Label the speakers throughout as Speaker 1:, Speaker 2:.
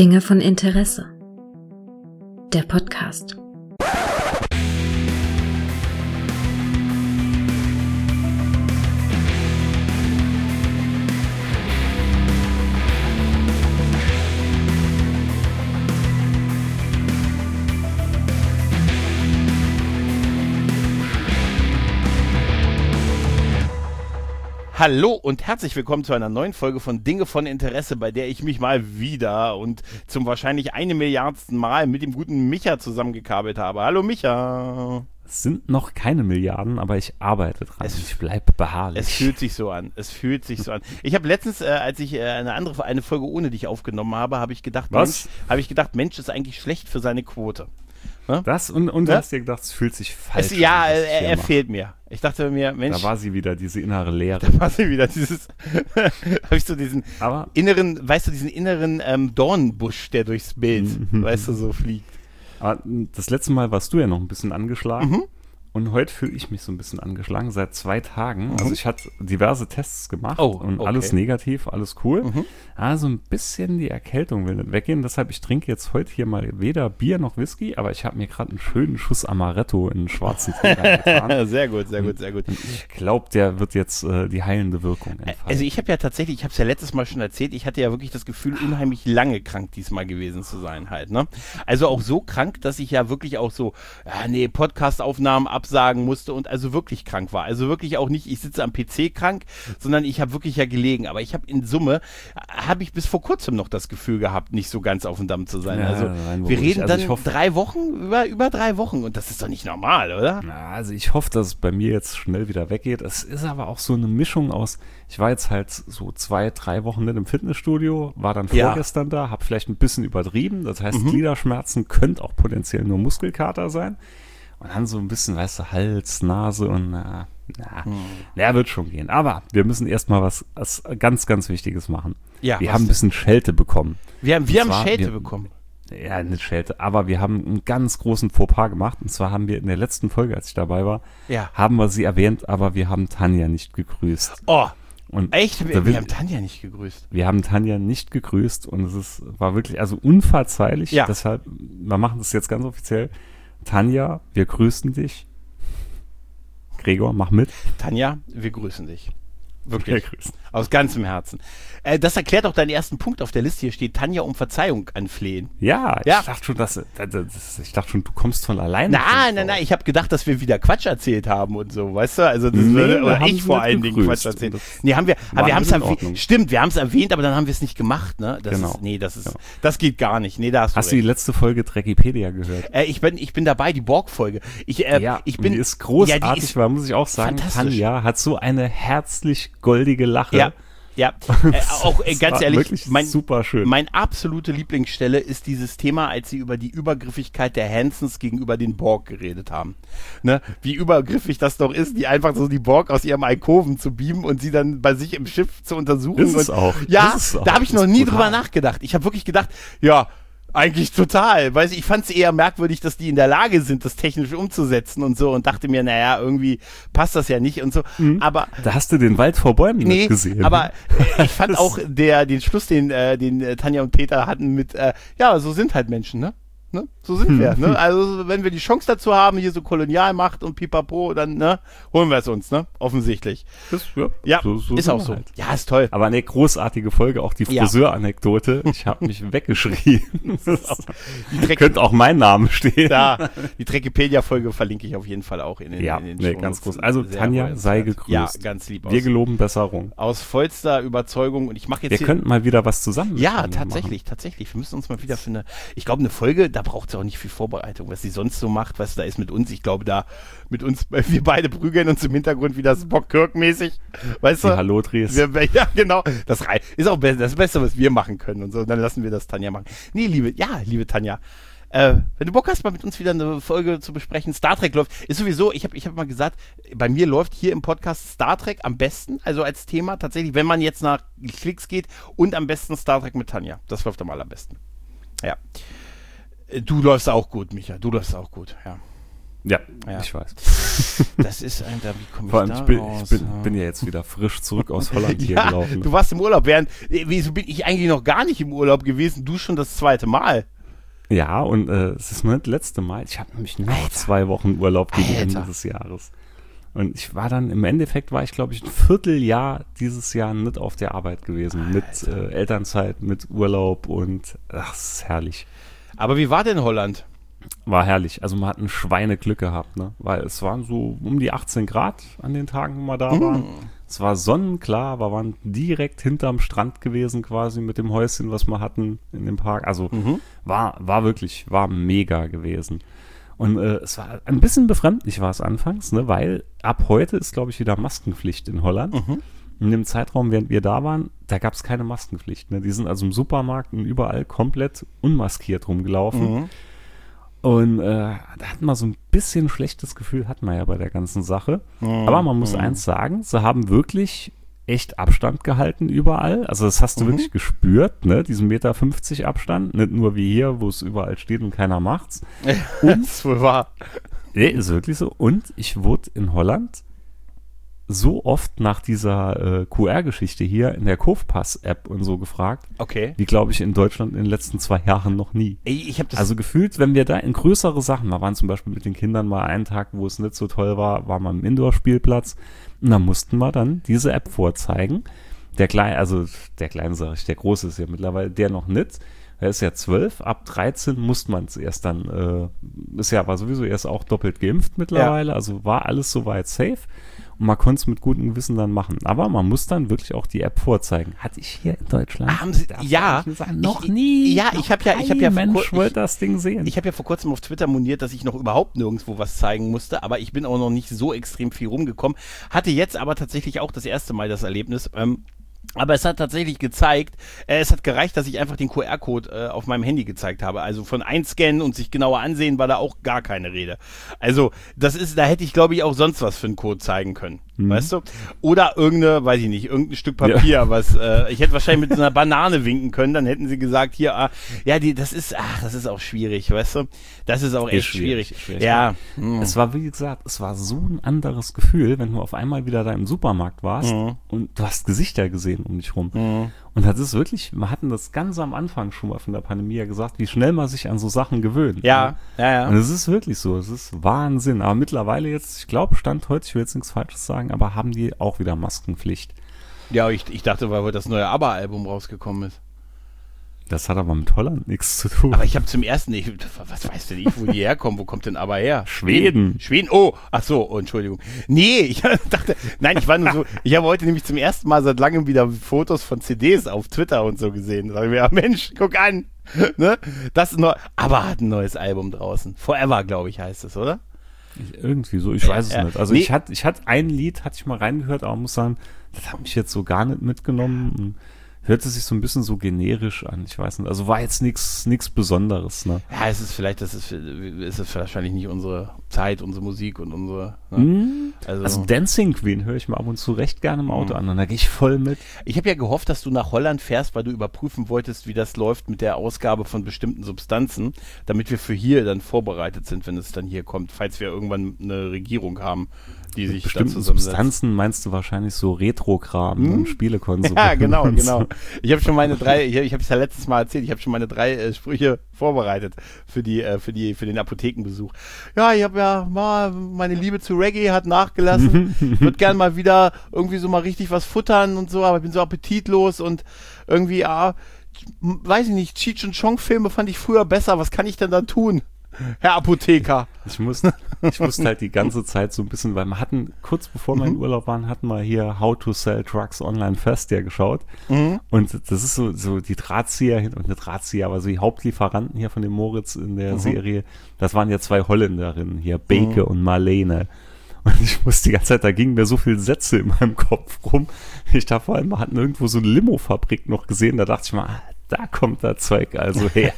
Speaker 1: Dinge von Interesse. Der Podcast.
Speaker 2: Hallo und herzlich willkommen zu einer neuen Folge von Dinge von Interesse, bei der ich mich mal wieder und zum wahrscheinlich 1 Milliardsten Mal mit dem guten Micha zusammengekabelt habe. Hallo Micha.
Speaker 3: Es sind noch keine Milliarden, aber ich arbeite dran. Ich bleibe beharrlich.
Speaker 2: Es fühlt sich so an. Ich habe letztens, als ich eine Folge ohne dich aufgenommen habe, habe ich gedacht, Mensch ist eigentlich schlecht für seine Quote. Ne?
Speaker 3: Das und du hast dir gedacht, es fühlt sich falsch an.
Speaker 2: Ja, er fehlt mir. Ich dachte mir, Mensch.
Speaker 3: Da war sie wieder, diese innere Leere.
Speaker 2: Da war sie wieder, habe ich so diesen inneren Dornbusch, der durchs Bild, so fliegt.
Speaker 3: Aber das letzte Mal warst du ja noch ein bisschen angeschlagen. Und heute fühle ich mich so ein bisschen angeschlagen, seit 2 Tagen. Also ich hatte diverse Tests gemacht und alles negativ, alles cool. Also ein bisschen die Erkältung will nicht weggehen. Deshalb, ich trinke jetzt heute hier mal weder Bier noch Whisky, aber ich habe mir gerade einen schönen Schuss Amaretto in einen schwarzen Tee reingetan.
Speaker 2: Sehr gut.
Speaker 3: Und ich glaube, der wird jetzt die heilende Wirkung entfalten.
Speaker 2: Also ich habe es ja letztes Mal schon erzählt, ich hatte ja wirklich das Gefühl, unheimlich lange krank diesmal gewesen zu sein halt, ne? Also auch so krank, dass ich ja wirklich auch so, Podcast-Aufnahmen absagen musste und also wirklich krank war. Also wirklich auch nicht, ich sitze am PC krank, sondern ich habe wirklich ja gelegen. Aber ich habe in Summe, habe ich bis vor kurzem noch das Gefühl gehabt, nicht so ganz auf dem Damm zu sein.
Speaker 3: Ja,
Speaker 2: also wir reden dann 3 Wochen, über 3 Wochen und das ist doch nicht normal, oder?
Speaker 3: Na, also ich hoffe, dass es bei mir jetzt schnell wieder weggeht. Es ist aber auch so eine Mischung aus, ich war jetzt halt so 2-3 Wochen nicht im Fitnessstudio, war dann vorgestern da, habe vielleicht ein bisschen übertrieben. Das heißt, Gliederschmerzen könnte auch potenziell nur Muskelkater sein. Und dann so ein bisschen, Hals, Nase und wird schon gehen. Aber wir müssen erstmal was ganz, ganz Wichtiges machen.
Speaker 2: Ja,
Speaker 3: wir haben ein bisschen Schelte bekommen.
Speaker 2: Wir haben Schelte bekommen.
Speaker 3: Ja, nicht Schelte, aber wir haben einen ganz großen Fauxpas gemacht. Und zwar haben wir in der letzten Folge, als ich dabei war, haben wir sie erwähnt, aber wir haben Tanja nicht gegrüßt.
Speaker 2: Oh,
Speaker 3: und
Speaker 2: echt? Wir haben Tanja nicht gegrüßt.
Speaker 3: Wir haben Tanja nicht gegrüßt und war wirklich unverzeihlich.
Speaker 2: Ja.
Speaker 3: Deshalb, wir machen das jetzt ganz offiziell. Tanja, wir grüßen dich. Gregor, mach mit.
Speaker 2: Tanja, wir grüßen dich. Wirklich. Aus ganzem Herzen. Das erklärt auch deinen ersten Punkt auf der Liste. Hier steht Tanja um Verzeihung anflehen.
Speaker 3: Ja. Ich dachte schon, du kommst von alleine.
Speaker 2: Nein. Ich habe gedacht, dass wir wieder Quatsch erzählt haben und so, weißt du? Also ich vor allen Dingen Quatsch erzählt. Nee, haben wir. Aber wir haben es erwähnt. Stimmt, wir haben es erwähnt, aber dann haben wir es nicht gemacht, ne? Das geht gar nicht. Nee, da
Speaker 3: hast du die letzte Folge Dreckipedia gehört?
Speaker 2: Ich bin dabei, die Borg-Folge.
Speaker 3: Die ist großartig, weil muss ich auch sagen, Tanja hat so eine herzlich goldige Lache.
Speaker 2: Ja, auch ganz ehrlich,
Speaker 3: super schön.
Speaker 2: Meine absolute Lieblingsstelle ist dieses Thema, als sie über die Übergriffigkeit der Hansons gegenüber den Borg geredet haben. Ne? Wie übergriffig das doch ist, die einfach so die Borg aus ihrem Alkoven zu beamen und sie dann bei sich im Schiff zu untersuchen.
Speaker 3: Ist es auch.
Speaker 2: Ja, da habe ich noch nie drüber nachgedacht. Ich habe wirklich gedacht, eigentlich total. Ich fand es eher merkwürdig, dass die in der Lage sind, das technisch umzusetzen und so und dachte mir, irgendwie passt das ja nicht und so. Aber
Speaker 3: da hast du den Wald vor Bäumen nicht gesehen.
Speaker 2: Aber ich fand auch den Schluss, den Tanja und Peter hatten mit, so sind halt Menschen, ne? So sind wir, ne? Also, wenn wir die Chance dazu haben, hier so Kolonialmacht und Pipapo, dann, holen wir es uns, ne? Offensichtlich.
Speaker 3: So
Speaker 2: ist auch so.
Speaker 3: Halt.
Speaker 2: Ja, ist toll.
Speaker 3: Aber eine großartige Folge, auch die Friseur-Anekdote. Ich habe mich weggeschrien. Könnte auch mein Name stehen.
Speaker 2: Ja, die Dreckipedia-Folge verlinke ich auf jeden Fall auch in den Shownotes.
Speaker 3: Ganz groß. Also, Tanja, sei gegrüßt.
Speaker 2: Ja, ganz lieb.
Speaker 3: Wir geloben Besserung.
Speaker 2: Aus vollster Überzeugung und ich mache jetzt
Speaker 3: wir könnten mal wieder was zusammen machen.
Speaker 2: Ja, tatsächlich. Wir müssen uns mal wieder für eine Folge, da braucht es auch nicht viel Vorbereitung, was sie sonst so macht, was da ist mit uns. Ich glaube, wir beide prügeln uns im Hintergrund wieder Spock-Kirk-mäßig, weißt du?
Speaker 3: Die Hallo-Drehs.
Speaker 2: Ja, genau. Das ist auch das Beste, was wir machen können und so. Und dann lassen wir das Tanja machen. Nee, liebe Tanja, wenn du Bock hast, mal mit uns wieder eine Folge zu besprechen, Star Trek läuft, ist sowieso, ich hab mal gesagt, bei mir läuft hier im Podcast Star Trek am besten, also als Thema tatsächlich, wenn man jetzt nach Klicks geht und am besten Star Trek mit Tanja. Das läuft am allerbesten. Ja. Du läufst auch gut, Micha. Du läufst auch gut, ja.
Speaker 3: Ja,
Speaker 2: Ja.
Speaker 3: ich weiß.
Speaker 2: Das ist ein, wie komme ich
Speaker 3: Vor allem,
Speaker 2: da
Speaker 3: ich
Speaker 2: raus?
Speaker 3: bin ja jetzt wieder frisch zurück aus Holland hier
Speaker 2: Ja,
Speaker 3: gelaufen.
Speaker 2: du warst im Urlaub. Wieso bin ich eigentlich noch gar nicht im Urlaub gewesen? Du schon das 2. Mal.
Speaker 3: Ja, und es ist nur das letzte Mal. Ich habe nämlich noch 2 Wochen Urlaub gegen Ende des Jahres. Und ich war dann, im Endeffekt war ich, glaube ich, ein Vierteljahr dieses Jahr nicht auf der Arbeit gewesen. Mit Elternzeit, mit Urlaub und ach, das ist herrlich.
Speaker 2: Aber wie war denn Holland?
Speaker 3: War herrlich. Also man hat ein Schweineglück gehabt, ne? Weil es waren so um die 18 Grad an den Tagen, wo wir da waren. Es war sonnenklar, wir waren direkt hinterm Strand gewesen quasi mit dem Häuschen, was wir hatten in dem Park. Also war mega gewesen. Und es war ein bisschen befremdlich war es anfangs, ne? Weil ab heute ist, glaube ich, wieder Maskenpflicht in Holland. In dem Zeitraum, während wir da waren, da gab es keine Maskenpflicht. Ne? Die sind also im Supermarkt und überall komplett unmaskiert rumgelaufen. Und da hatten wir so ein bisschen schlechtes Gefühl, hatten wir ja bei der ganzen Sache. Aber man muss eins sagen, sie haben wirklich echt Abstand gehalten überall. Also das hast du wirklich gespürt, ne? Diesen 1,50 Meter Abstand. Nicht nur wie hier, wo es überall steht und keiner macht's.
Speaker 2: Und das ist wohl wahr.
Speaker 3: Nee, ist wirklich so. Und ich wurde in Holland so oft nach dieser QR-Geschichte hier in der Kofpass-App und so gefragt, wie, glaube ich, in Deutschland in den letzten 2 Jahren noch nie.
Speaker 2: Ich hab das
Speaker 3: Also gefühlt, wenn wir da in größere Sachen, wir waren zum Beispiel mit den Kindern mal einen Tag, wo es nicht so toll war, waren wir im Indoor-Spielplatz und da mussten wir dann diese App vorzeigen. Der Kleine, sag ich, der Große ist ja mittlerweile, der noch nicht. Er ist ja 12, ab 13 musste man es erst dann, war sowieso erst auch doppelt geimpft mittlerweile, also war alles soweit safe. Und man konnte es mit gutem Gewissen dann machen. Aber man muss dann wirklich auch die App vorzeigen. Hatte ich hier in Deutschland.
Speaker 2: Haben Sie, ja.
Speaker 3: Noch nie.
Speaker 2: Ja, ich habe ja
Speaker 3: Mensch wollte das Ding sehen.
Speaker 2: Ich habe ja vor kurzem auf Twitter moniert, dass ich noch überhaupt nirgendwo was zeigen musste. Aber ich bin auch noch nicht so extrem viel rumgekommen. Hatte jetzt aber tatsächlich auch das erste Mal das Erlebnis. Aber es hat tatsächlich gezeigt, es hat gereicht, dass ich einfach den QR-Code auf meinem Handy gezeigt habe. Also von einscannen und sich genauer ansehen war da auch gar keine Rede. Also da hätte ich, glaube ich, auch sonst was für einen Code zeigen können. Weißt du? Oder irgendein Stück Papier, was, ich hätte wahrscheinlich mit so einer Banane winken können, dann hätten sie gesagt, hier, das ist auch schwierig, weißt du? Das ist auch echt schwierig. Ja.
Speaker 3: Es war, wie gesagt, es war so ein anderes Gefühl, wenn du auf einmal wieder da im Supermarkt warst und du hast Gesichter gesehen um dich rum. Und das ist wirklich, wir hatten das ganz am Anfang schon mal von der Pandemie ja gesagt, wie schnell man sich an so Sachen gewöhnt.
Speaker 2: Ja.
Speaker 3: Und es ist wirklich so, es ist Wahnsinn. Aber mittlerweile jetzt, ich glaube, Stand heute, ich will jetzt nichts Falsches sagen, aber haben die auch wieder Maskenpflicht.
Speaker 2: Ja, ich dachte, weil heute das neue ABBA-Album rausgekommen ist.
Speaker 3: Das hat aber mit Holland nichts zu tun.
Speaker 2: Aber ich habe zum ersten, was weiß denn ich, wo die herkommen? Wo kommt denn ABBA her?
Speaker 3: Schweden.
Speaker 2: Oh, ach so, Entschuldigung. Nee, ich dachte, nein, ich war nur so, ich habe heute nämlich zum ersten Mal seit langem wieder Fotos von CDs auf Twitter und so gesehen. Da dachte ich mir, ja, Mensch, guck an. Ne? Das ist neu. ABBA hat ein neues Album draußen. Forever, glaube ich, heißt es, oder?
Speaker 3: Irgendwie so, ich weiß es nicht. Also ich hatte ein Lied, hatte ich mal reingehört, aber muss sagen, das hat mich jetzt so gar nicht mitgenommen. Hörte sich so ein bisschen so generisch an, ich weiß nicht. Also war jetzt nichts Besonderes, ne?
Speaker 2: Ja, es ist wahrscheinlich nicht unsere Zeit, unsere Musik und unsere. Ne?
Speaker 3: Also Dancing Queen höre ich mir ab und zu recht gerne im Auto an und da gehe ich voll mit.
Speaker 2: Ich habe ja gehofft, dass du nach Holland fährst, weil du überprüfen wolltest, wie das läuft mit der Ausgabe von bestimmten Substanzen, damit wir für hier dann vorbereitet sind, wenn es dann hier kommt, falls wir irgendwann eine Regierung haben, die sich
Speaker 3: bestimmten Substanzen meinst du wahrscheinlich so Retro-Kram und Spielekonsole.
Speaker 2: Ja, genau. Ich habe schon meine 3, ich habe es ja letztes Mal erzählt, ich habe schon meine 3 Sprüche vorbereitet für den Apothekenbesuch. Ja, ich habe ja mal, meine Liebe zu Reggae hat nachgelassen. Ich würde gerne mal wieder irgendwie so mal richtig was futtern und so, aber ich bin so appetitlos und irgendwie, weiß ich nicht, Cheech und Chong Filme fand ich früher besser. Was kann ich denn da tun, Herr Apotheker?
Speaker 3: Ich musste halt die ganze Zeit so ein bisschen, weil wir hatten, kurz bevor wir in Urlaub waren, hatten wir hier How to Sell Drugs Online Fest ja geschaut. Und das ist so die Drahtzieher, und eine Drahtzieher, aber so die Hauptlieferanten hier von dem Moritz in der Serie, das waren ja 2 Holländerinnen hier, Beke und Marlene. Und ich musste die ganze Zeit, da gingen mir so viele Sätze in meinem Kopf rum. Ich dachte vor allem, wir hatten irgendwo so eine Limo-Fabrik noch gesehen, da dachte ich mal, da kommt das Zeug also her.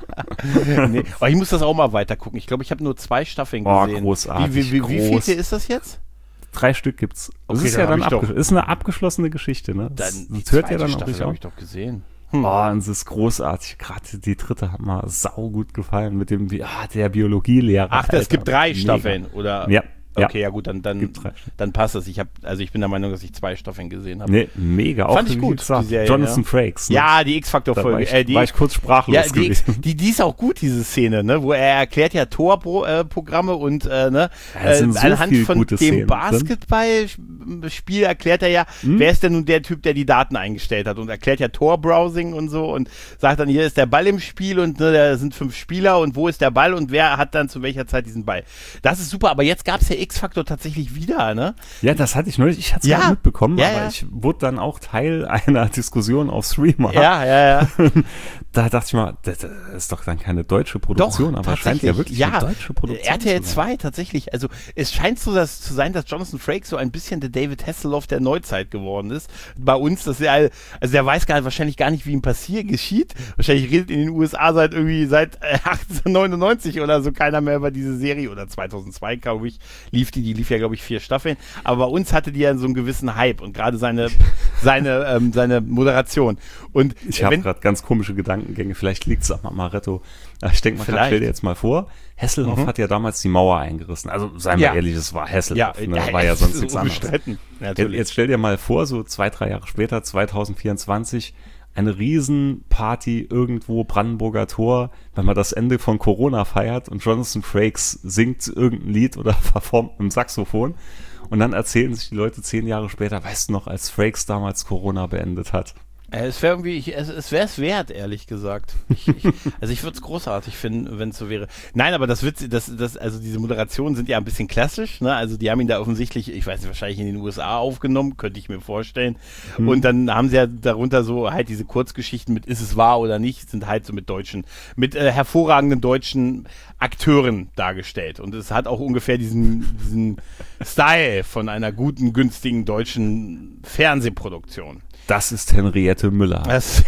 Speaker 2: Nee, aber ich muss das auch mal weiter gucken. Ich glaube, ich habe nur 2 Staffeln gesehen.
Speaker 3: Großartig.
Speaker 2: Wie viel ist das jetzt?
Speaker 3: 3 Stück gibt's. Das
Speaker 2: Okay,
Speaker 3: ist ja dann ist eine abgeschlossene Geschichte, ne?
Speaker 2: Die
Speaker 3: hört ja dann auch
Speaker 2: Staffel
Speaker 3: nicht
Speaker 2: habe
Speaker 3: auf.
Speaker 2: ich doch gesehen.
Speaker 3: Und es ist großartig. Gerade die dritte hat mir sau gut gefallen mit dem, der Biologielehrer.
Speaker 2: Ach, es gibt 3 Staffeln, oder?
Speaker 3: Ja.
Speaker 2: Okay, ja gut, dann passt das. Ich bin der Meinung, dass ich 2 Staffeln gesehen habe.
Speaker 3: Nee, mega.
Speaker 2: Fand ich gut,
Speaker 3: die Serie, Jonathan Frakes. Ne?
Speaker 2: Ja, die X-Factor-Folge.
Speaker 3: War ich kurz sprachlos gewesen.
Speaker 2: Die ist auch gut, diese Szene, ne? Wo er erklärt ja Tor-Programme und anhand von dem Basketballspiel erklärt er ja, wer ist denn nun der Typ, der die Daten eingestellt hat und erklärt ja Tor-Browsing und so und sagt dann, hier ist der Ball im Spiel und da sind 5 Spieler und wo ist der Ball und wer hat dann zu welcher Zeit diesen Ball. Das ist super, aber jetzt gab es ja X-Factor tatsächlich wieder, ne?
Speaker 3: Ja, das hatte ich neulich. Ich hatte es gar nicht mitbekommen, aber ich wurde dann auch Teil einer Diskussion auf Streamer.
Speaker 2: Ja.
Speaker 3: Da dachte ich mal, das ist doch dann keine deutsche Produktion, aber es scheint ja wirklich eine deutsche Produktion
Speaker 2: RTL 2 tatsächlich. Also es scheint so zu sein, dass Jonathan Frakes so ein bisschen der David Hasselhoff der Neuzeit geworden ist. Bei uns, der weiß wahrscheinlich gar nicht, wie ihm geschieht. Wahrscheinlich redet in den USA seit 1899 oder so keiner mehr über diese Serie oder 2002, glaube ich. Lief ja, glaube ich, 4 Staffeln. Aber bei uns hatte die ja so einen gewissen Hype und gerade seine Moderation. Und
Speaker 3: ich habe gerade ganz komische Gedankengänge. Vielleicht liegt es am Amaretto. Ich denke mal, stell dir jetzt mal vor, Hasselhoff hat ja damals die Mauer eingerissen. Also, seien wir ehrlich, es war Hasselhoff. War ja sonst nichts anderes. Jetzt stell dir mal vor, so 2-3 Jahre später, 2024, eine Riesenparty irgendwo, Brandenburger Tor, wenn man das Ende von Corona feiert und Jonathan Frakes singt irgendein Lied oder performt im Saxophon und dann erzählen sich die Leute 10 Jahre später, weißt du noch, als Frakes damals Corona beendet hat.
Speaker 2: Es wäre es wert, ehrlich gesagt. Also ich würde es großartig finden, wenn es so wäre. Nein, aber also diese Moderationen sind ja ein bisschen klassisch, ne? Also die haben ihn da offensichtlich, ich weiß nicht, wahrscheinlich in den USA aufgenommen, könnte ich mir vorstellen. Und dann haben sie ja darunter so halt diese Kurzgeschichten mit ist es wahr oder nicht, sind halt so mit hervorragenden deutschen Akteuren dargestellt. Und es hat auch ungefähr diesen Style von einer guten, günstigen deutschen Fernsehproduktion.
Speaker 3: Das ist Henriette Müller.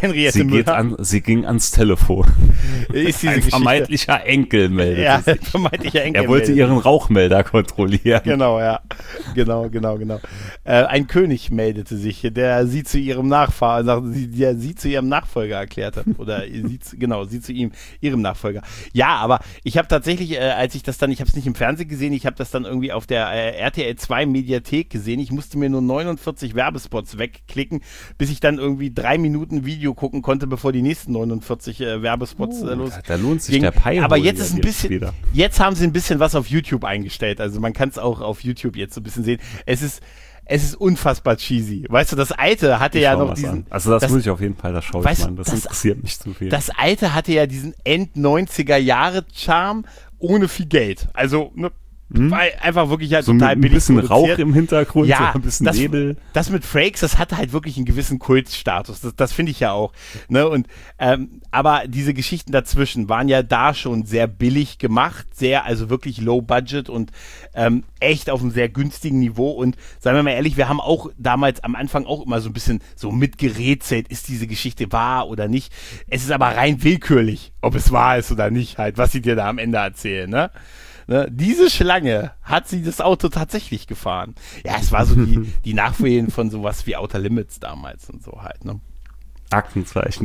Speaker 3: Sie ging ans Telefon.
Speaker 2: Ist diese
Speaker 3: Ein vermeintlicher Enkel meldete sich.
Speaker 2: Vermeintlicher Enkel.
Speaker 3: Er wollte ihren Rauchmelder kontrollieren.
Speaker 2: Genau, ja. Genau. Ein König meldete sich, der sie zu ihrem Nachfolger erklärte. Oder sie zu ihrem Nachfolger. Ja, aber ich habe tatsächlich, ich habe es nicht im Fernsehen gesehen, ich habe das dann irgendwie auf der RTL 2 Mediathek gesehen. Ich musste mir nur 49 Werbespots wegklicken, bis ich dann irgendwie 3 Minuten Video gucken konnte, bevor die nächsten 49 Werbespots losgingen.
Speaker 3: Da lohnt sich der Pi.
Speaker 2: Aber jetzt ist jetzt haben sie ein bisschen was auf YouTube eingestellt. Also man kann es auch auf YouTube jetzt so ein bisschen sehen. Es ist unfassbar cheesy. Weißt du, das alte hatte ja noch diesen...
Speaker 3: Also das muss ich auf jeden Fall, das schaue ich mal. Das interessiert mich zu viel.
Speaker 2: Das alte hatte ja diesen End-90er-Jahre-Charme ohne viel Geld. Also, ne? Weil einfach wirklich halt
Speaker 3: so
Speaker 2: total billig
Speaker 3: ein bisschen
Speaker 2: produziert.
Speaker 3: Rauch im Hintergrund,
Speaker 2: ja,
Speaker 3: so ein bisschen Nebel.
Speaker 2: Das mit Frakes, das hatte halt wirklich einen gewissen Kultstatus. Das finde ich ja auch. Ne? Und aber diese Geschichten dazwischen waren ja da schon sehr billig gemacht, also wirklich low budget und echt auf einem sehr günstigen Niveau. Und seien wir mal ehrlich, wir haben auch damals am Anfang auch immer so ein bisschen so mitgerätselt, ist diese Geschichte wahr oder nicht. Es ist aber rein willkürlich, ob es wahr ist oder nicht, halt, was sie dir da am Ende erzählen, ne? Diese Schlange hat sie das Auto tatsächlich gefahren. Ja, es war so die Nachfolge von sowas wie Outer Limits damals und so halt, ne?
Speaker 3: Aktenzeichen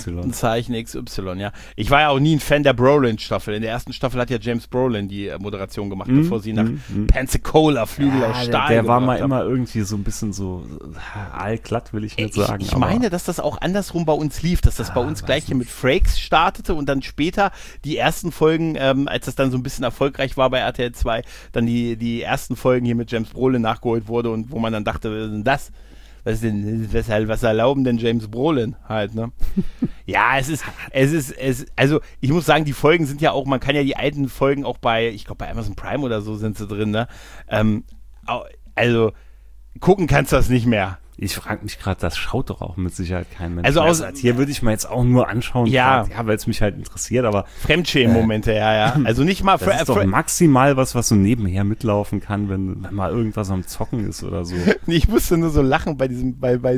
Speaker 3: XY,
Speaker 2: ja. Ich war ja auch nie ein Fan der Brolin-Staffel. In der ersten Staffel hat ja James Brolin die Moderation gemacht, bevor sie nach Pensacola Flügel aus Stahl
Speaker 3: der war mal immer irgendwie so ein bisschen so allglatt, will ich nicht sagen.
Speaker 2: Ich meine, dass das auch andersrum bei uns lief, dass das bei uns gleich hier mit Frakes startete und dann später die ersten Folgen, als das dann so ein bisschen erfolgreich war bei RTL 2, dann die ersten Folgen hier mit James Brolin nachgeholt wurde und wo man dann dachte, was erlauben denn James Brolin halt, ne? Ja, also ich muss sagen, die Folgen sind ja auch, man kann ja die alten Folgen auch ich glaube bei Amazon Prime oder so sind sie drin, ne? Also gucken kannst du das nicht mehr.
Speaker 3: Ich frage mich gerade, das schaut doch auch mit Sicherheit kein Mensch.
Speaker 2: Also
Speaker 3: hier würde ich mir jetzt auch nur anschauen,
Speaker 2: ja,
Speaker 3: weil es mich halt interessiert, aber
Speaker 2: Fremdschämen-Momente, ja. Also nicht mal...
Speaker 3: Das ist doch maximal was so nebenher mitlaufen kann, wenn mal irgendwas am Zocken ist oder so.
Speaker 2: Ich musste nur so lachen bei diesem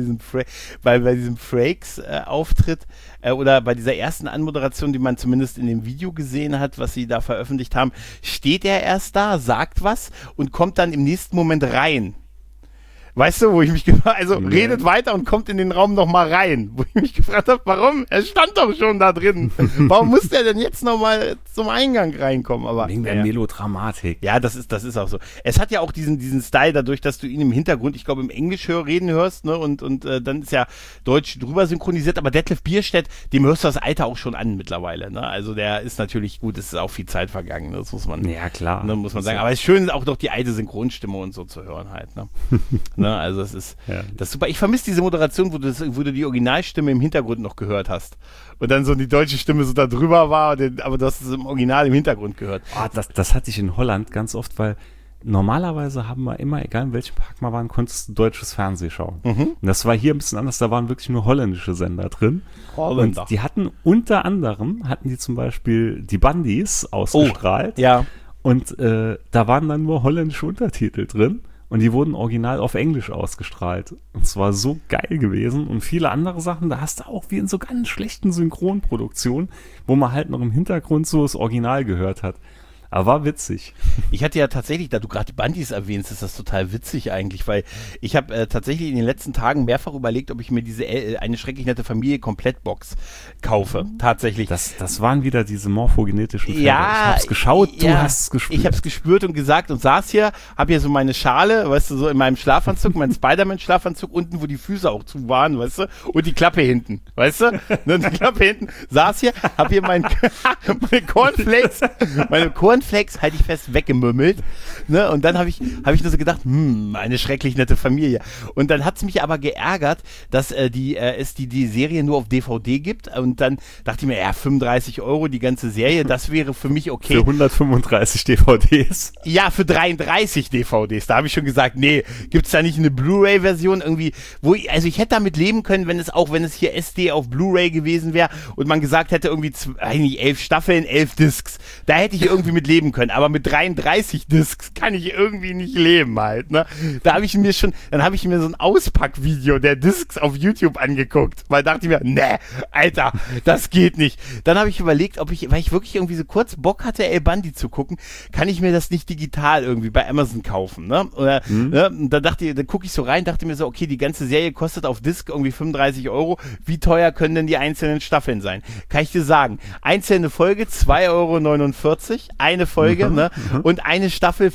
Speaker 2: Frakes-Auftritt oder bei dieser ersten Anmoderation, die man zumindest in dem Video gesehen hat, was sie da veröffentlicht haben, steht er erst da, sagt was und kommt dann im nächsten Moment rein. Weißt du, wo ich mich redet weiter und kommt in den Raum nochmal rein. Wo ich mich gefragt habe, warum? Er stand doch schon da drin. Warum muss der denn jetzt nochmal zum Eingang reinkommen? Aber,
Speaker 3: wegen der Melodramatik.
Speaker 2: Ja, das ist auch so. Es hat ja auch diesen Style dadurch, dass du ihn im Hintergrund, ich glaube, im Englisch reden hörst, ne? Und dann ist ja Deutsch drüber synchronisiert. Aber Detlef Bierstedt, dem hörst du das Alter auch schon an mittlerweile, ne? Also der ist natürlich gut, es ist auch viel Zeit vergangen, das muss man,
Speaker 3: klar.
Speaker 2: Ne, muss man sagen. Aber es ist schön, auch noch die alte Synchronstimme und so zu hören halt, ne? Ne, also das ist super. Ich vermisse diese Moderation, wo du die Originalstimme im Hintergrund noch gehört hast. Und dann so die deutsche Stimme so da drüber war, aber du hast es im Original im Hintergrund gehört.
Speaker 3: Oh, das hatte ich in Holland ganz oft, weil normalerweise haben wir immer, egal in welchem Park wir waren, konntest du deutsches Fernsehen schauen. Und das war hier ein bisschen anders, da waren wirklich nur holländische Sender drin.
Speaker 2: Holländer.
Speaker 3: Und die hatten unter anderem, zum Beispiel die Bundys ausgestrahlt.
Speaker 2: Ja.
Speaker 3: Und da waren dann nur holländische Untertitel drin. Und die wurden original auf Englisch ausgestrahlt. Und es war so geil gewesen. Und viele andere Sachen, da hast du auch wie in so ganz schlechten Synchronproduktionen, wo man halt noch im Hintergrund so das Original gehört hat. Aber war witzig.
Speaker 2: Ich hatte ja tatsächlich, da du gerade die Bundys erwähnst, ist das total witzig eigentlich, weil ich habe tatsächlich in den letzten Tagen mehrfach überlegt, ob ich mir diese eine schrecklich nette Familie Komplettbox kaufe. Tatsächlich.
Speaker 3: Das waren wieder diese morphogenetischen Fälle.
Speaker 2: Ja,
Speaker 3: ich hab's geschaut, du hast es gespürt.
Speaker 2: Ich hab's gespürt und gesagt und saß hier, hab hier so meine Schale, weißt du, so in meinem Schlafanzug, meinen Spider-Man-Schlafanzug, unten, wo die Füße auch zu waren, weißt du, und die Klappe hinten, weißt du, ne, die Klappe hinten, saß hier, hab hier meine Cornflakes, halte ich fest, weggemümmelt, ne, und dann hab ich nur so gedacht, eine schrecklich nette Familie. Und dann hat's mich aber geärgert, dass es die Serie nur auf DVD gibt, und dann dachte ich mir, 35 € die ganze Serie, das wäre für mich okay.
Speaker 3: Für 135 DVDs?
Speaker 2: Ja, für 33 DVDs. Da habe ich schon gesagt, nee, gibt's da nicht eine Blu-ray-Version irgendwie, also ich hätte damit leben können, wenn es hier SD auf Blu-ray gewesen wäre und man gesagt hätte, irgendwie 11 Staffeln, 11 Discs. Da hätte ich irgendwie mit leben können, aber mit 33 Discs kann ich irgendwie nicht leben halt, ne? Dann habe ich mir so ein Auspackvideo der Discs auf YouTube angeguckt, weil dachte ich mir, ne, Alter, das geht nicht. Dann habe ich überlegt, weil ich wirklich irgendwie so kurz Bock hatte, El Bandi zu gucken, kann ich mir das nicht digital irgendwie bei Amazon kaufen, ne? Oder, ne? Dann gucke ich so rein, dachte mir so, okay, die ganze Serie kostet auf Disc irgendwie 35 €. Wie teuer können denn die einzelnen Staffeln sein? Kann ich dir sagen, einzelne Folge 2,49 €, eine Folge, ne? Und eine Staffel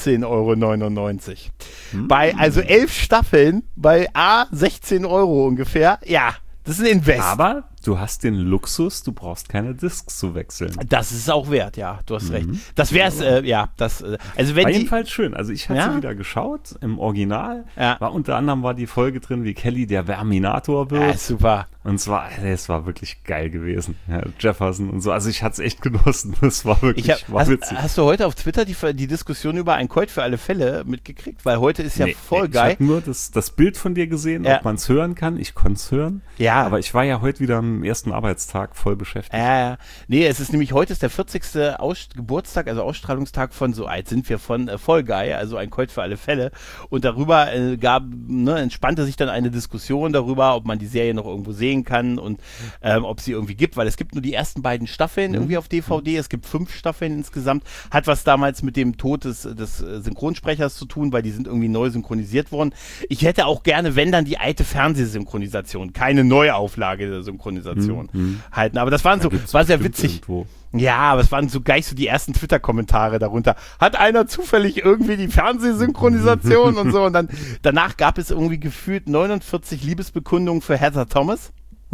Speaker 2: 15,99 €. Bei, also 11 Staffeln bei 16 € ungefähr, ja, das ist ein Invest.
Speaker 3: Aber du hast den Luxus, du brauchst keine Discs zu wechseln.
Speaker 2: Das ist auch wert, ja, du hast recht. Das wär's, also wenn
Speaker 3: war jedenfalls schön. Also ich hatte wieder geschaut, im Original, unter anderem war die Folge drin, wie Kelly der Verminator wird.
Speaker 2: Ja, super.
Speaker 3: Und es war wirklich geil gewesen. Ja, Jefferson und so. Also ich hatte es echt genossen. Das war wirklich witzig.
Speaker 2: Hast du heute auf Twitter die Diskussion über ein Colt für alle Fälle mitgekriegt? Weil heute ist ja voll geil.
Speaker 3: Ich habe nur das Bild von dir gesehen, ob man es hören kann. Ich konnte es hören. Ja. Aber ich war ja heute wieder am ersten Arbeitstag voll beschäftigt.
Speaker 2: Nee, es ist nämlich, heute ist der 40. Geburtstag, also Ausstrahlungstag von So alt sind wir von Fall Guy, also ein Colt für alle Fälle. Und darüber entspannte sich dann eine Diskussion darüber, ob man die Serie noch irgendwo sehen kann und ob sie irgendwie gibt, weil es gibt nur die ersten beiden Staffeln irgendwie auf DVD, es gibt 5 Staffeln insgesamt, hat was damals mit dem Tod des Synchronsprechers zu tun, weil die sind irgendwie neu synchronisiert worden. Ich hätte auch gerne, wenn dann die alte Fernsehsynchronisation, keine Neuauflage der Synchronisation halten, aber das war sehr witzig. Irgendwo. Ja, aber es waren so gleich so die ersten Twitter-Kommentare darunter. Hat einer zufällig irgendwie die Fernsehsynchronisation und so, und dann danach gab es irgendwie gefühlt 49 Liebesbekundungen für Heather Thomas.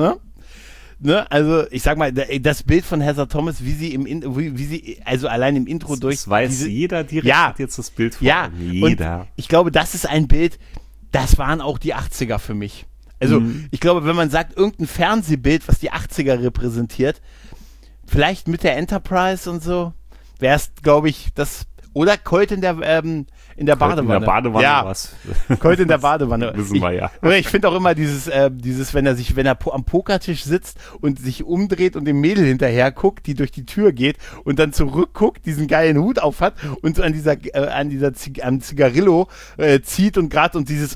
Speaker 2: Ne? Also ich sag mal, das Bild von Heather Thomas, wie sie also allein im Intro
Speaker 3: das weiß jeder direkt, hat jetzt das Bild vor.
Speaker 2: Ja, jeder. Und ich glaube, das ist ein Bild, das waren auch die 80er für mich. Also ich glaube, wenn man sagt, irgendein Fernsehbild, was die 80er repräsentiert, vielleicht mit der Enterprise und so, wäre es, glaube ich, das. Oder Colt in der Badewanne.
Speaker 3: In der Badewanne,
Speaker 2: ja.
Speaker 3: Was?
Speaker 2: Colt in der Badewanne.
Speaker 3: Wissen wir ja.
Speaker 2: Oder ich finde auch immer dieses, wenn er am Pokertisch sitzt und sich umdreht und dem Mädel hinterher guckt, die durch die Tür geht und dann zurückguckt, diesen geilen Hut auf hat und so am Zigarillo zieht und gerade und dieses